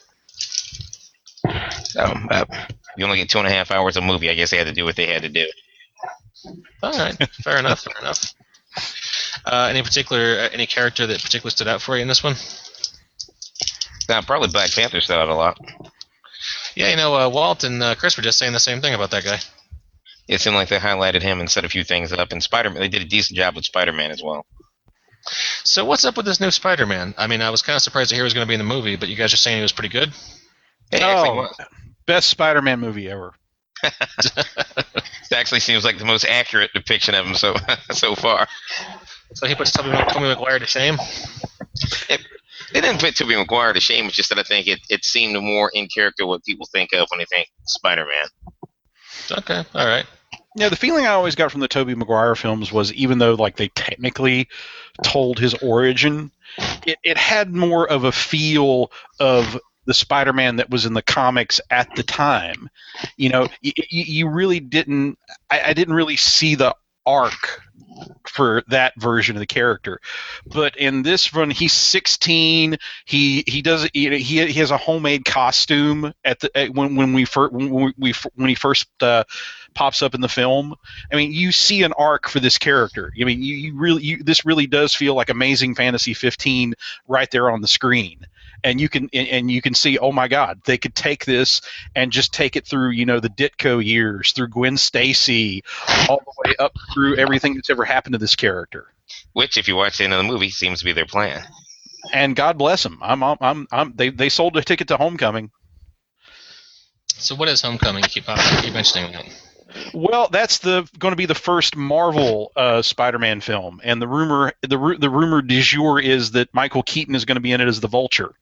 Um, uh, you only get two and a half hours of movie. I guess they had to do what they had to do. All right, fair enough, fair enough. Uh, any particular, uh, any character that particularly stood out for you in this one? Uh, probably Black Panther stood out a lot. Yeah, you know, uh, Walt and uh, Chris were just saying the same thing about that guy. It seemed like they highlighted him and set a few things up. And Spider-Man, they did a decent job with Spider-Man as well. So what's up with this new Spider-Man? I mean, I was kind of surprised to hear he was going to be in the movie, but you guys are saying he was pretty good? It Oh, actually, was. best Spider-Man movie ever. It actually seems like the most accurate depiction of him so so far. So he puts Tobey Maguire to shame? It, they didn't put Tobey Maguire to shame. It's just that I think it, it seemed more in character what people think of when they think Spider-Man. Okay, all right. Yeah, the feeling I always got from the Tobey Maguire films was even though like they technically told his origin, it, it had more of a feel of the Spider-Man that was in the comics at the time. You know, you, you really didn't. I, I didn't really see the arc for that version of the character, but in this one, he's sixteen. He he does he he has a homemade costume at the at, when when we first when we, we when he first uh, pops up in the film. I mean, you see an arc for this character. I mean, you, you really you, this really does feel like Amazing Fantasy fifteen right there on the screen. And you can and you can see, oh my God, they could take this and just take it through, you know, the Ditko years, through Gwen Stacy, all the way up through everything that's ever happened to this character. Which, if you watch the end of the movie, seems to be their plan. And God bless them. I'm, I'm, I'm, I'm they, they sold a ticket to Homecoming. So what is Homecoming? You keep, uh, keep mentioning that. Well, that's the going to be the first Marvel uh, Spider-Man film, and the rumor, the the rumor du jour is that Michael Keaton is going to be in it as the Vulture.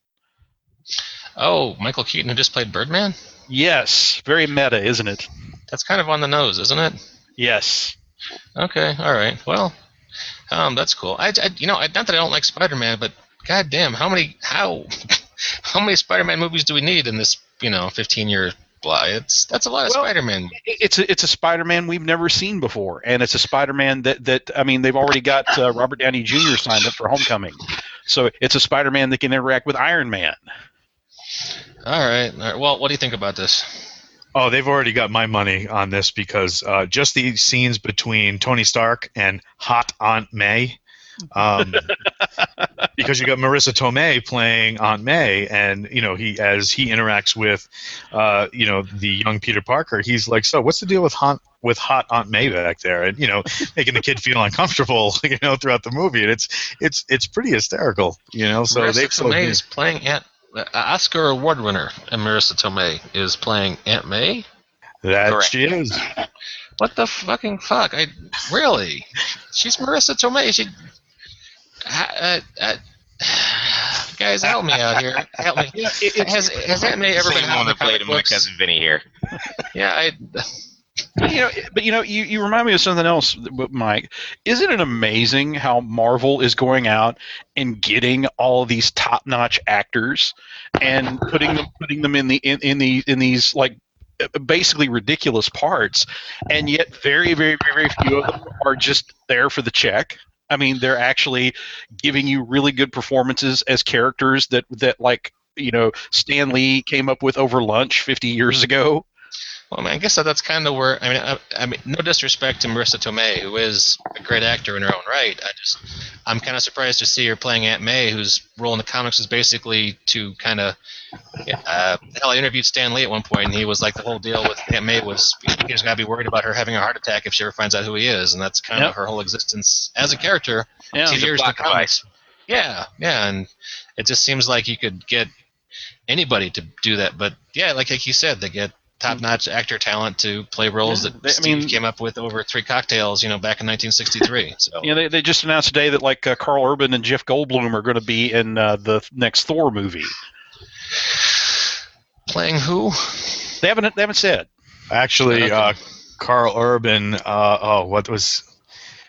Oh, Michael Keaton, who just played Birdman? Yes, very meta, isn't it? That's kind of on the nose, isn't it? Yes. Okay, all right. Well, um, that's cool. I, I you know, I, not that I don't like Spider-Man, but goddamn, how many how how many Spider-Man movies do we need in this, you know, fifteen-year blah? It's that's a lot of Well, Spider-Man. It's a, it's a Spider-Man we've never seen before, and it's a Spider-Man that, that I mean, they've already got uh, Robert Downey Junior signed up for Homecoming, so it's a Spider-Man that can interact with Iron Man. All right. All right. Well, what do you think about this? Oh, they've already got my money on this because uh, just the scenes between Tony Stark and Hot Aunt May. Um, because you got Marissa Tomei playing Aunt May, and you know he as he interacts with, uh, you know the young Peter Parker, he's like, so what's the deal with hot with hot Aunt May back there, and you know making the kid feel uncomfortable, you know, throughout the movie, and it's it's it's pretty hysterical, you know. So Marissa they've Tomei is playing Aunt uh, Oscar Award winner, and Marissa Tomei is playing Aunt May. that Correct. she is. What the fucking fuck? I really? She's Marissa Tomei. She. Uh, uh, guys, help me out here. Help me. Yeah, it, it's, Has has Aunt May ever been Same out one in the that played comic him, my books? cousin Vinny here. Yeah, I. but, you know, but you know, you, you remind me of something else, Mike. Isn't it amazing how Marvel is going out and getting all of these top-notch actors and putting them putting them in the in, in the in these like basically ridiculous parts, and yet very very very very few of them are just there for the check. I mean, they're actually giving you really good performances as characters that, that like, you know, Stan Lee came up with over lunch fifty years ago. Well, I mean, I guess that that's kind of where I mean, I, I mean, no disrespect to Marissa Tomei, who is a great actor in her own right. I just, I'm kind of surprised to see her playing Aunt May, whose role in the comics is basically to kind of. Uh, hell, I interviewed Stan Lee at one point, and he was like, the whole deal with Aunt May was he's got to be worried about her having a heart attack if she ever finds out who he is, and that's kind Yep. of her whole existence as a character. Yeah. Two She's a years in the plot device. comics. Yeah, yeah, and it just seems like you could get anybody to do that, but yeah, like like you said, they get top-notch actor talent to play roles Yeah, that they- I Steve mean- came up with over three cocktails, you know, back in nineteen sixty-three. So You know, they, they just announced today that like uh, Carl Urban and Jeff Goldblum are going to be in uh, the next Thor movie. playing who? They haven't they haven't said. Actually, Okay. uh, Carl Urban. Uh, oh, what was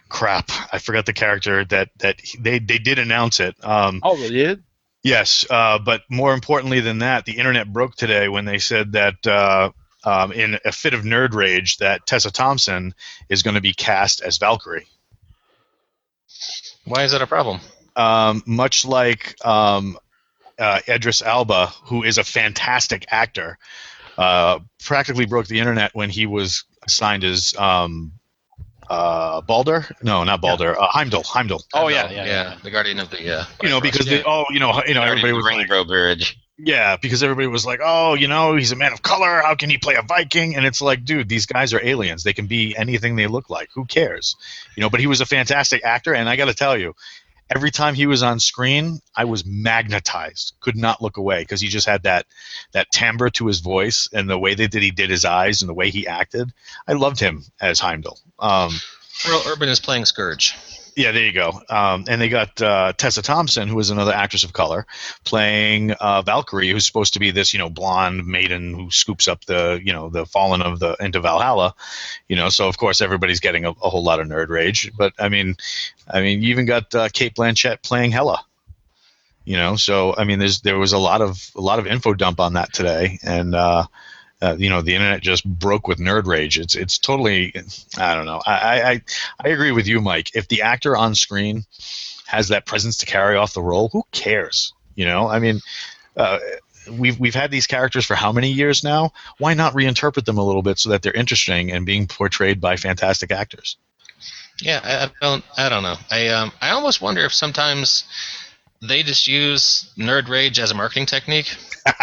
crap, I forgot the character that that they they did announce it. Um, Oh, they did? yes, uh, but more importantly than that, the internet broke today when they said that uh, um, in a fit of nerd rage that Tessa Thompson is going to be cast as Valkyrie. Why is that a problem? Um, much like um, uh, Idris Elba, who is a fantastic actor, uh, practically broke the internet when he was assigned as um, uh, Balder. No, not Balder. Uh, Heimdall. Heimdall. Oh, I yeah, know, yeah, yeah, yeah. the Guardian of the yeah. You know, because yeah. they, oh, you know, you know, everybody was like, Rainbow Bridge. yeah, because everybody was like, oh, you know, he's a man of color. How can he play a Viking? And it's like, dude, these guys are aliens. They can be anything they look like. Who cares? You know, but he was a fantastic actor, and I got to tell you, every time he was on screen, I was magnetized. Could not look away because he just had that that timbre to his voice and the way that he did his eyes and the way he acted. I loved him as Heimdall. Um, Earl Urban is playing Scourge. Yeah, there you go. Um, and they got uh, Tessa Thompson, who is another actress of color, playing uh, Valkyrie, who's supposed to be this, you know, blonde maiden who scoops up the, you know, the fallen of the into Valhalla. You know, so of course everybody's getting a, a whole lot of nerd rage. But I mean, I mean, you even got uh, Cate Blanchett playing Hela. You know, so I mean, there's there was a lot of a lot of info dump on that today, and uh, uh, you know, the internet just broke with nerd rage. It's it's totally, I don't know. I, I I agree with you, Mike. If the actor on screen has that presence to carry off the role, who cares? You know, I mean, uh, we've we've had these characters for how many years now? Why not reinterpret them a little bit so that they're interesting and being portrayed by fantastic actors? Yeah, I, I don't I don't know. I um I almost wonder if sometimes they just use nerd rage as a marketing technique.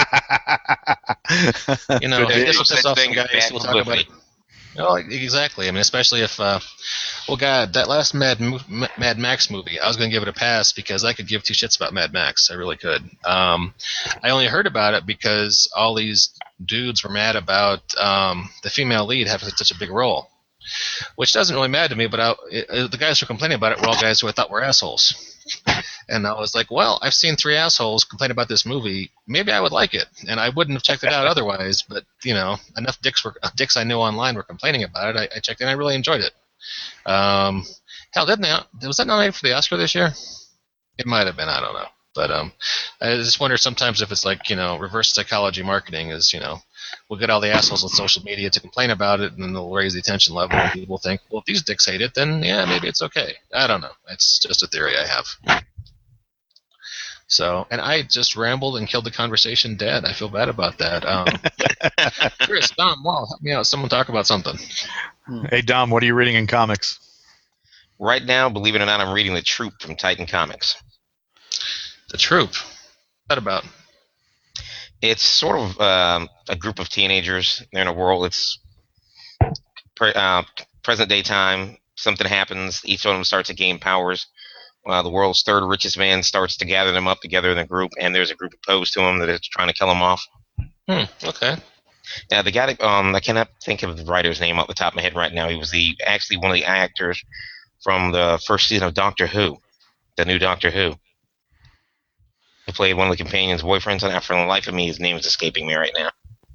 You know, Could be. this will piss off some Thing is guys bad who will talk about it. publicity. Oh, exactly. I mean, especially if, uh, well, God, that last Mad Mo- Mad Max movie, I was going to give it a pass because I could give two shits about Mad Max. I really could. Um, I only heard about it because all these dudes were mad about um, the female lead having such a big role, which doesn't really matter to me. But I, it, the guys who were complaining about it were all guys who I thought were assholes. And I was like, well, I've seen three assholes complain about this movie. Maybe I would like it, and I wouldn't have checked it out otherwise. But you know, enough dicks were dicks I knew online were complaining about it. I, I checked it, and I really enjoyed it. Um, hell, didn't they? Was that nominated for the Oscar this year? It might have been. I don't know. But um, I just wonder sometimes if it's like, you know, reverse psychology marketing is, you know, we'll get all the assholes on social media to complain about it, and then they'll raise the attention level, and people think, well, if these dicks hate it, then yeah, maybe it's okay. I don't know. It's just a theory I have. So, and I just rambled and killed the conversation dead. I feel bad about that. Um, Chris, Dom, wow, help me out. Someone talk about something. Hey, Dom, what are you reading in comics? Right now, believe it or not, I'm reading The Troop from Titan Comics. The Troop. What's that about? It's sort of um, a group of teenagers. They're in a world. It's pre- uh, present day time. Something happens. Each of them starts to gain powers. Uh, the world's third richest man starts to gather them up together in a group, and there's a group opposed to him that is trying to kill him off. Hmm, okay. Yeah, the guy that, um, I cannot think of the writer's name off the top of my head right now. He was the actually one of the actors from the first season of Doctor Who, the new Doctor Who. He played one of the companion's boyfriends on that. For the life of me, his name is escaping me right now.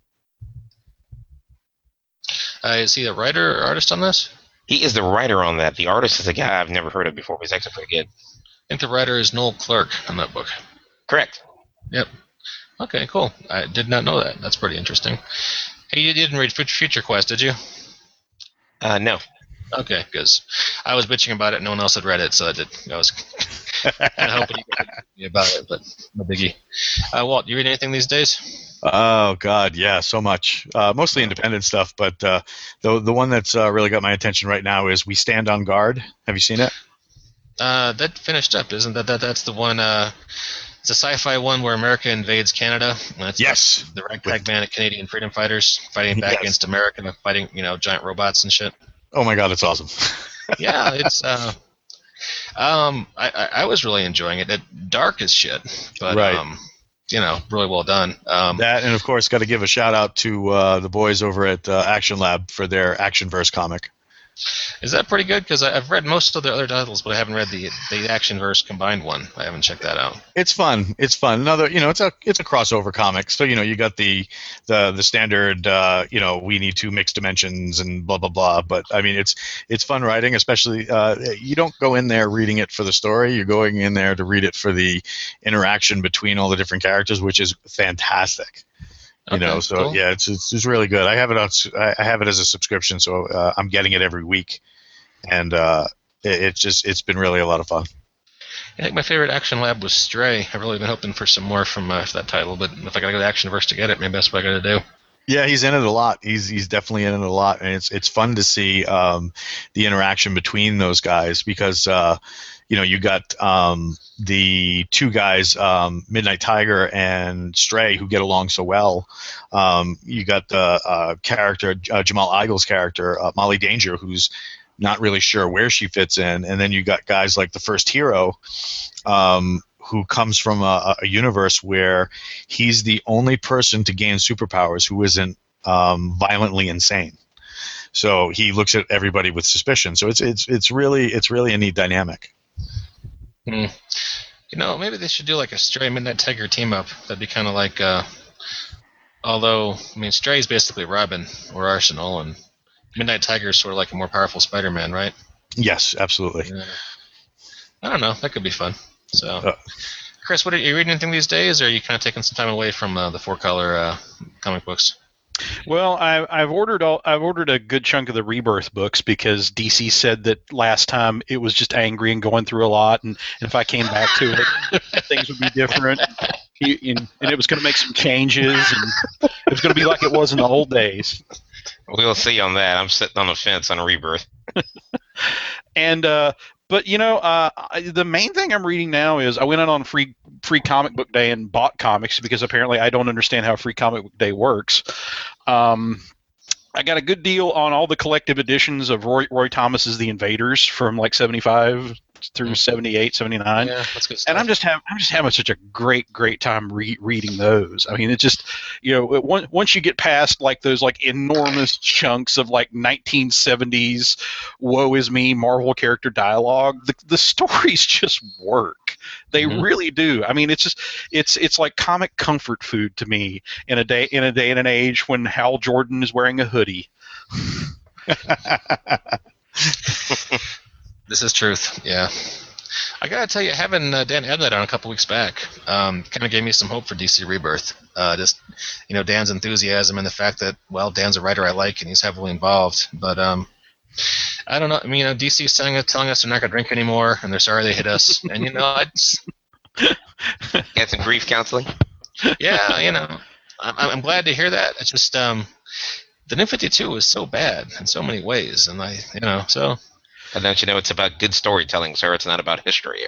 Uh, is he the writer or artist on this? He is the writer on that. The artist is a guy I've never heard of before. He's actually pretty good. I think the writer is Noel Clark on that book. Correct. Yep. Okay, cool. I did not know that. That's pretty interesting. Hey, you didn't read Future Quest, did you? Uh, no. Okay, because I was bitching about it. No one else had read it, so I did. I was kind of hoping you could talk to me about it, but no biggie. Uh, Walt, you read anything these days? Oh God, yeah, so much. Uh, mostly independent stuff, but uh, the the one that's uh, really got my attention right now is We Stand on Guard. Have you seen it? Uh, that finished up, isn't that? that that's the one. Uh, it's a sci-fi one where America invades Canada. And it's Yes. the ragtag band of Canadian freedom fighters fighting back Yes. against America, fighting you know giant robots and shit. Oh my God, it's awesome. Yeah, it's. Uh, um, I, I I was really enjoying it. It dark as shit, but Right. um, you know, really well done. Um, That, and of course, got to give a shout out to uh, the boys over at uh, Action Lab for their Actionverse comic. Is that pretty good? Because I've read most of the other titles, but I haven't read the the Action Verse combined one. I haven't checked that out. It's fun. It's fun. Another, you know, it's a it's a crossover comic. So you know, you got the the the standard, uh, you know, we need to mix dimensions and blah blah blah. But I mean, it's it's fun writing. Especially, uh, you don't go in there reading it for the story. You're going in there to read it for the interaction between all the different characters, which is fantastic. You Okay, know, so cool. yeah, it's, it's it's really good. I have it on. I I have it as a subscription, so uh, I'm getting it every week, and uh, it, it's just it's been really a lot of fun. I think my favorite Action Lab was Stray. I've really been hoping for some more from uh, that title, but if I gotta go to Action Verse to get it, maybe that's what I gotta do. Yeah, he's in it a lot. He's he's definitely in it a lot, and it's it's fun to see um, the interaction between those guys because uh, you know you got um, the two guys, um, Midnight Tiger and Stray, who get along so well. Um, you got the uh, character uh, Jamal Eigel's character, uh, Molly Danger, who's not really sure where she fits in, and then you got guys like the First Hero. Um, who comes from a, a universe where he's the only person to gain superpowers who isn't um, violently insane. So he looks at everybody with suspicion. So it's it's it's really it's really a neat dynamic. Hmm. You know, maybe they should do like a Stray Midnight Tiger team up. That'd be kind of like, uh, although I mean, Stray's basically Robin or Arsenal, and Midnight Tiger is sort of like a more powerful Spider-Man, right? Yes, absolutely. Yeah. I don't know. That could be fun. So, Uh, Chris, what are you reading anything these days, or are you kind of taking some time away from uh, the four color uh, comic books? Well, I, I've ordered all, I've ordered a good chunk of the Rebirth books because D C said that last time it was just angry and going through a lot, and, and if I came back to it, things would be different. He, and, and it was going to make some changes, and it was going to be like it was in the old days. We'll see on that. I'm sitting on the fence on Rebirth. And uh, but you know, uh, I, the main thing I'm reading now is I went out on free free comic book day and bought comics because apparently I don't understand how free comic book day works. Um, I got a good deal on all the collective editions of Roy, Roy Thomas's The Invaders from like seventy-five through seventy-eight, seventy-nine. Yeah, that's good stuff. And I'm just having I'm just having such a great great time re- reading those. I mean, it's just, you know, it, once once you get past like those like enormous chunks of like nineteen seventies woe is me Marvel character dialogue, the the stories just work. They Mhm. really do. I mean, it's just it's it's like comic comfort food to me in a day in a day and an age when Hal Jordan is wearing a hoodie. This is truth. Yeah. I gotta tell you, having uh, Dan Abnett on a couple weeks back um, kind of gave me some hope for D C Rebirth. Uh, just, you know, Dan's enthusiasm and the fact that, well, Dan's a writer I like and he's heavily involved. But um, I don't know. I mean, you know, D C's telling us, telling us they're not gonna drink anymore and they're sorry they hit us. And you know, I just, Get some grief counseling. yeah, you know, I'm, I'm glad to hear that. It's just um, the New fifty-two is so bad in so many ways, and I, you know, so. And don't you know it's about good storytelling, sir? It's not about history.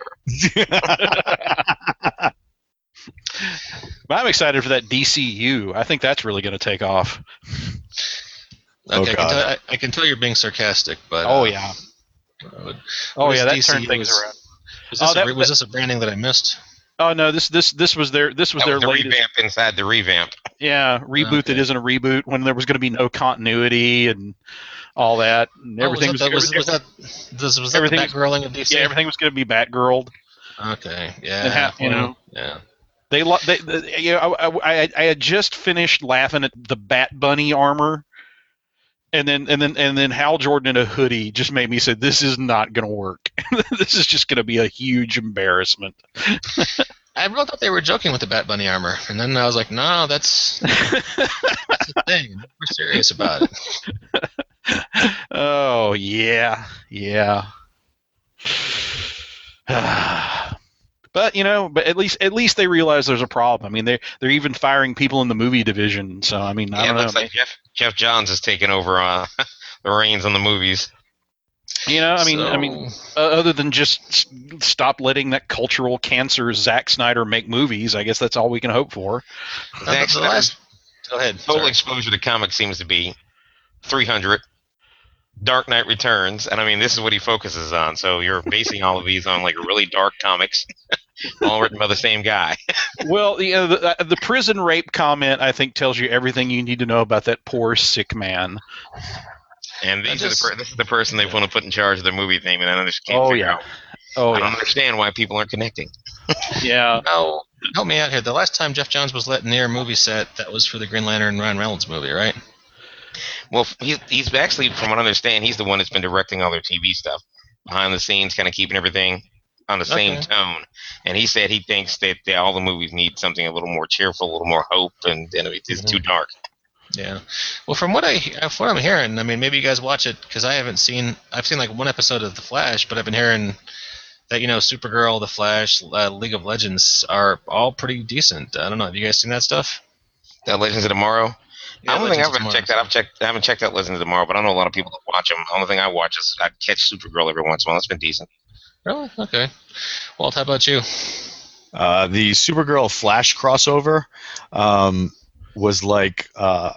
But I'm excited for that D C U. I think that's really going to take off. Oh, Okay, I, can God. tell, I, I can tell you're being sarcastic, but Oh uh, yeah. uh, Oh what yeah, is that D C turned things was- around. Was this, Oh, a, that- re- was this a branding that I missed? Oh no, this this this was their this was That their was the latest revamp inside the revamp. yeah reboot that Okay. isn't a reboot when there was going to be no continuity and all that and everything oh, was, was, that, was, everything, was that this was that the everything was- Batgirling of D C? yeah everything was going to be Batgirl. Okay, And yeah, how- you well, know. yeah. They, lo- they, they you know, I, I, I had just finished laughing at the Bat Bunny armor, and then and then and then Hal Jordan in a hoodie just made me say, "This is not going to work. This is just going to be a huge embarrassment." I really thought they were joking with the Bat Bunny armor, and then I was like, no, that's, that's the thing. We're serious about it. Oh yeah, yeah. But you know, but at least at least they realize there's a problem. I mean, they they're even firing people in the movie division. So I mean, I Yeah, it don't know. looks like Jeff Jeff Johns has taken over uh, the reins on the movies. You know, I mean, I So- mean, uh, other than just s- stop letting that cultural cancer Zack Snyder make movies, I guess that's all we can hope for. Uh, Zack the Snyder's last, go ahead. total sorry. exposure to comics seems to be three hundred, Dark Knight Returns, and I mean this is what he focuses on. So you're basing all of these on like really dark comics, all written by the same guy. Well, you know, the, uh, the prison rape comment, I think, tells you everything you need to know about that poor sick man. And these I are the just- per- this is the person they want to put in charge of their movie theme, and I just can't Oh figure yeah. out. Oh I don't yeah. understand why people aren't connecting. Yeah. Now, help me out here. The last time Jeff Johns was let near a movie set, that was for the Green Lantern Ryan Reynolds movie, right? Well, he's, he's actually, from what I understand, he's the one that's been directing all their T V stuff behind the scenes, kind of keeping everything on the same Okay. tone. And he said he thinks that, that all the movies need something a little more cheerful, a little more hope, and, and it's Mhm. too dark. Yeah. Well, from what I from what I'm hearing, I mean, maybe you guys watch it because I haven't seen. I've seen like one episode of The Flash, but I've been hearing that you know Supergirl, The Flash, uh, League of Legends are all pretty decent. I don't know. Have you guys seen that stuff? Uh, Legends of Tomorrow. Yeah, I don't think Legends I've of ever Tomorrow. checked that. I've checked. I haven't checked out Legends of Tomorrow, but I know a lot of people that watch them. The only thing I watch is I catch Supergirl every once in a while. It's been decent. Really? Okay. Walt, how about you? Uh, the Supergirl Flash crossover um, was like uh,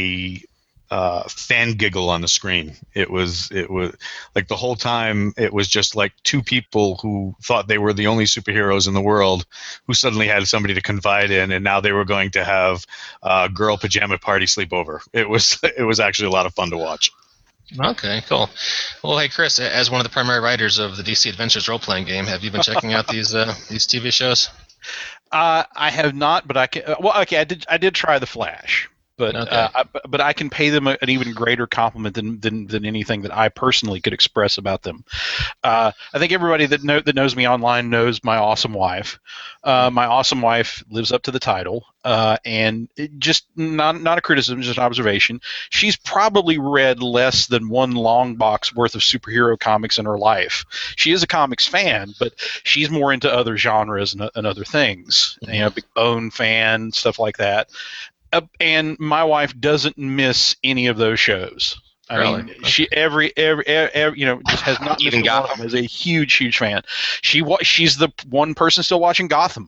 a uh, fan giggle on the screen. It was it was like the whole time it was just like two people who thought they were the only superheroes in the world who suddenly had somebody to confide in, and now they were going to have a girl pajama party sleepover. It was it was actually a lot of fun to watch. Okay, cool. Well, hey, Chris, as one of the primary writers of the D C Adventures role-playing game, have you been checking out these uh, these T V shows? Uh, I have not, but I can. uh, Well, okay, I did. I did try the Flash, but Okay. uh, I, but I can pay them a, an even greater compliment than, than than anything that I personally could express about them. Uh, I think everybody that know, that knows me online knows my awesome wife. Uh, my awesome wife lives up to the title, uh, and it just not not a criticism, just an observation. She's probably read less than one long box worth of superhero comics in her life. She is a comics fan, but she's more into other genres and, and other things. You know, big Bone fan, stuff like that. Uh, and my wife doesn't miss any of those shows. I Really? mean, she every, every every you know just has not Even missed one of Gotham? them. Is a huge huge fan. She wa- she's the one person still watching Gotham.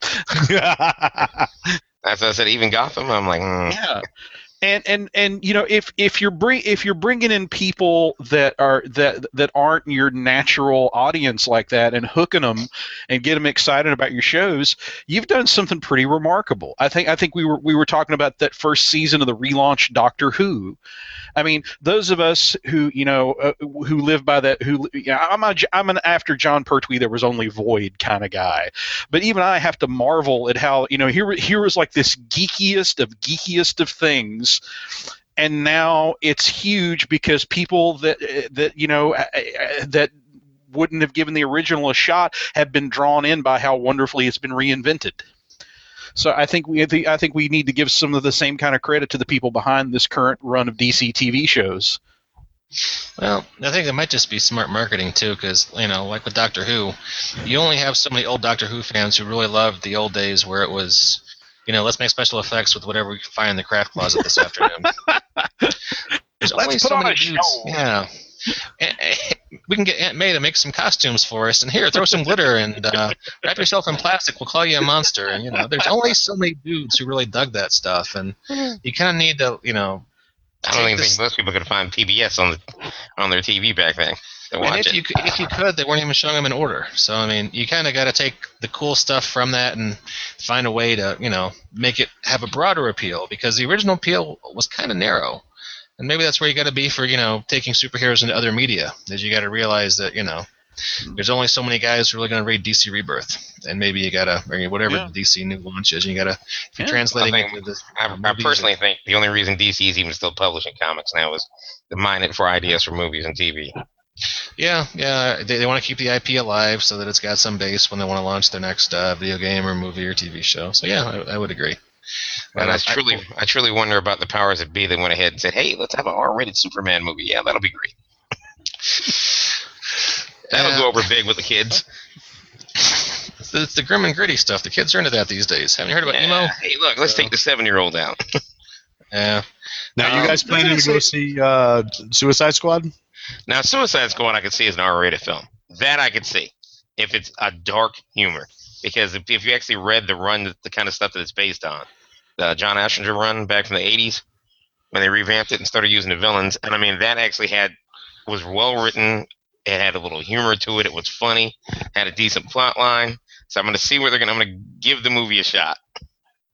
That's what I said. Even Gotham. I'm like, hmm. Yeah. And, and and you know if if you're bring if you're bringing in people that are that that aren't your natural audience like that and hooking them and get them excited about your shows, you've done something pretty remarkable. I think I think we were we were talking about that first season of the relaunched Doctor Who. I mean, those of us who you know uh, who live by that who you know, I'm a, I'm an after John Pertwee there was only void kind of guy, but even I have to marvel at how you know here here was like this geekiest of geekiest of things. And now it's huge because people that that you know that wouldn't have given the original a shot have been drawn in by how wonderfully it's been reinvented. So I think we I think we need to give some of the same kind of credit to the people behind this current run of D C T V shows. Well, I think it might just be smart marketing too, because you know, like with Doctor Who, you only have so many old Doctor Who fans who really loved the old days where it was, you know, let's make special effects with whatever we can find in the craft closet this afternoon. There's only Let's so put on many a dudes. show. Yeah. Eh, eh, We can get Aunt May to make some costumes for us, and here, throw some glitter and uh, wrap yourself in plastic. We'll call you a monster. And you know, there's only so many dudes who really dug that stuff, and you kind of need to, you know. I don't take even this- think most people could find P B S on the on their T V back then to And watch if it. you could, if you could, they weren't even showing them in order. So I mean, you kind of got to take the cool stuff from that and find a way to, you know, make it have a broader appeal, because the original appeal was kind of narrow, and maybe that's where you got to be for, you know, taking superheroes into other media. Is you got to realize that, you know, there's only so many guys who are really going to read D C Rebirth, and maybe you got to, or whatever Yeah. D C new launch is, and you got to, if you're Yeah. translating I it think- to this. I, I movies personally or- think the only reason D C is even still publishing comics now is to mine it for ideas for movies and T V. Yeah, yeah, they, they want to keep the I P alive so that it's got some base when they want to launch their next uh, video game or movie or T V show. So yeah, I, I would agree. And Uh, I truly, I truly wonder about the powers that be that went ahead and said, "Hey, let's have an R-rated Superman movie. Yeah, that'll be great. That'll Yeah. go over big with the kids." It's the, it's the grim and gritty stuff. The kids are into that these days. Haven't you heard about Yeah. emo? Hey, look, let's So- take the seven-year-old out. Yeah. Now, you Um, guys planning to go see uh, Suicide Squad? Now, Suicide Squad, I could see as an R-rated film. That I could see if it's a dark humor, because if, if you actually read the run, the kind of stuff that it's based on, the John Ashinger run back from the eighties, when they revamped it and started using the villains, and I mean that actually had was well written. It had a little humor to it. It was funny. Had a decent plot line. So I'm going to see where they're going. I'm going to give the movie a shot.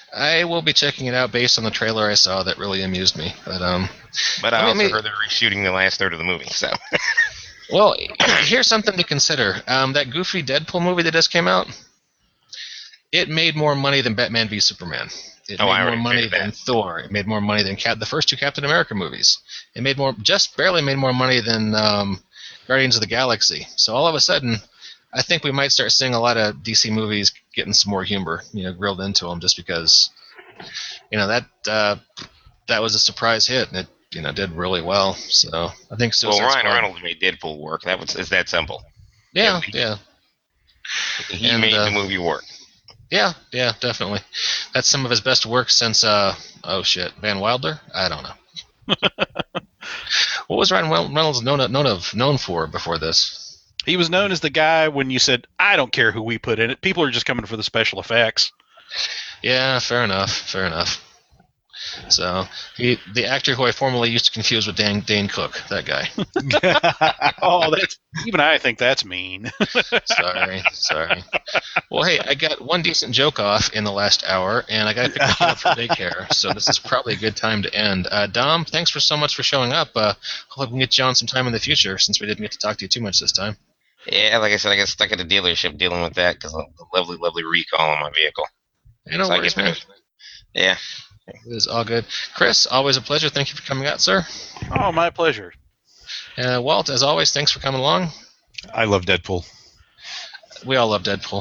I will be checking it out based on the trailer I saw. That really amused me. But um, But I I also mean- heard they're reshooting the last third of the movie. So well, here's something to consider. Um, that goofy Deadpool movie that just came out, it made more money than Batman v Superman. It Oh, I made more already money figured than that. Thor. It made more money than Cap- the first two Captain America movies. It made more, just barely made more money than um, Guardians of the Galaxy. So all of a sudden, I think we might start seeing a lot of D C movies getting some more humor, you know, grilled into them, just because, you know, that uh, that was a surprise hit and it, you know, did really well. So I think well, Suicide Ryan Squad- Reynolds made Deadpool work. That was it's that simple. Yeah, yeah. He And, made uh, the movie work. Yeah, yeah, definitely. That's some of his best work since, uh, oh shit, Van Wilder? I don't know. What was Ryan Reynolds known, known of known for before this? He was known as the guy when you said, I don't care who we put in it. People are just coming for the special effects. Yeah, fair enough, fair enough. So, he, the actor who I formerly used to confuse with Dan, Dane Cook, that guy. Oh, that's even I think that's mean. Sorry, sorry. Well, hey, I got one decent joke off in the last hour, and I got to pick the kid up from daycare, so this is probably a good time to end. Uh, Dom, thanks for so much for showing up. Uh, hope we can get you on some time in the future, since we didn't get to talk to you too much this time. Yeah, like I said, I got stuck at the dealership dealing with that because of the lovely, lovely recall on my vehicle. Hey, no So I worries, get man. finished. Yeah. It is all good. Chris, always a pleasure. Thank you for coming out, sir. Oh, my pleasure. Uh, Walt, as always, thanks for coming along. I love Deadpool. We all love Deadpool.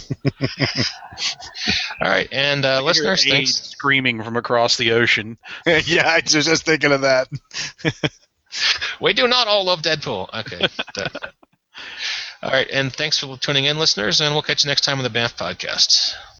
All right, and uh, listeners, Hear Abe thanks. screaming from across the ocean. Yeah, I was just thinking of that. We do not all love Deadpool. Okay. That- all right, and thanks for tuning in, listeners, and we'll catch you next time on the Banff Podcast.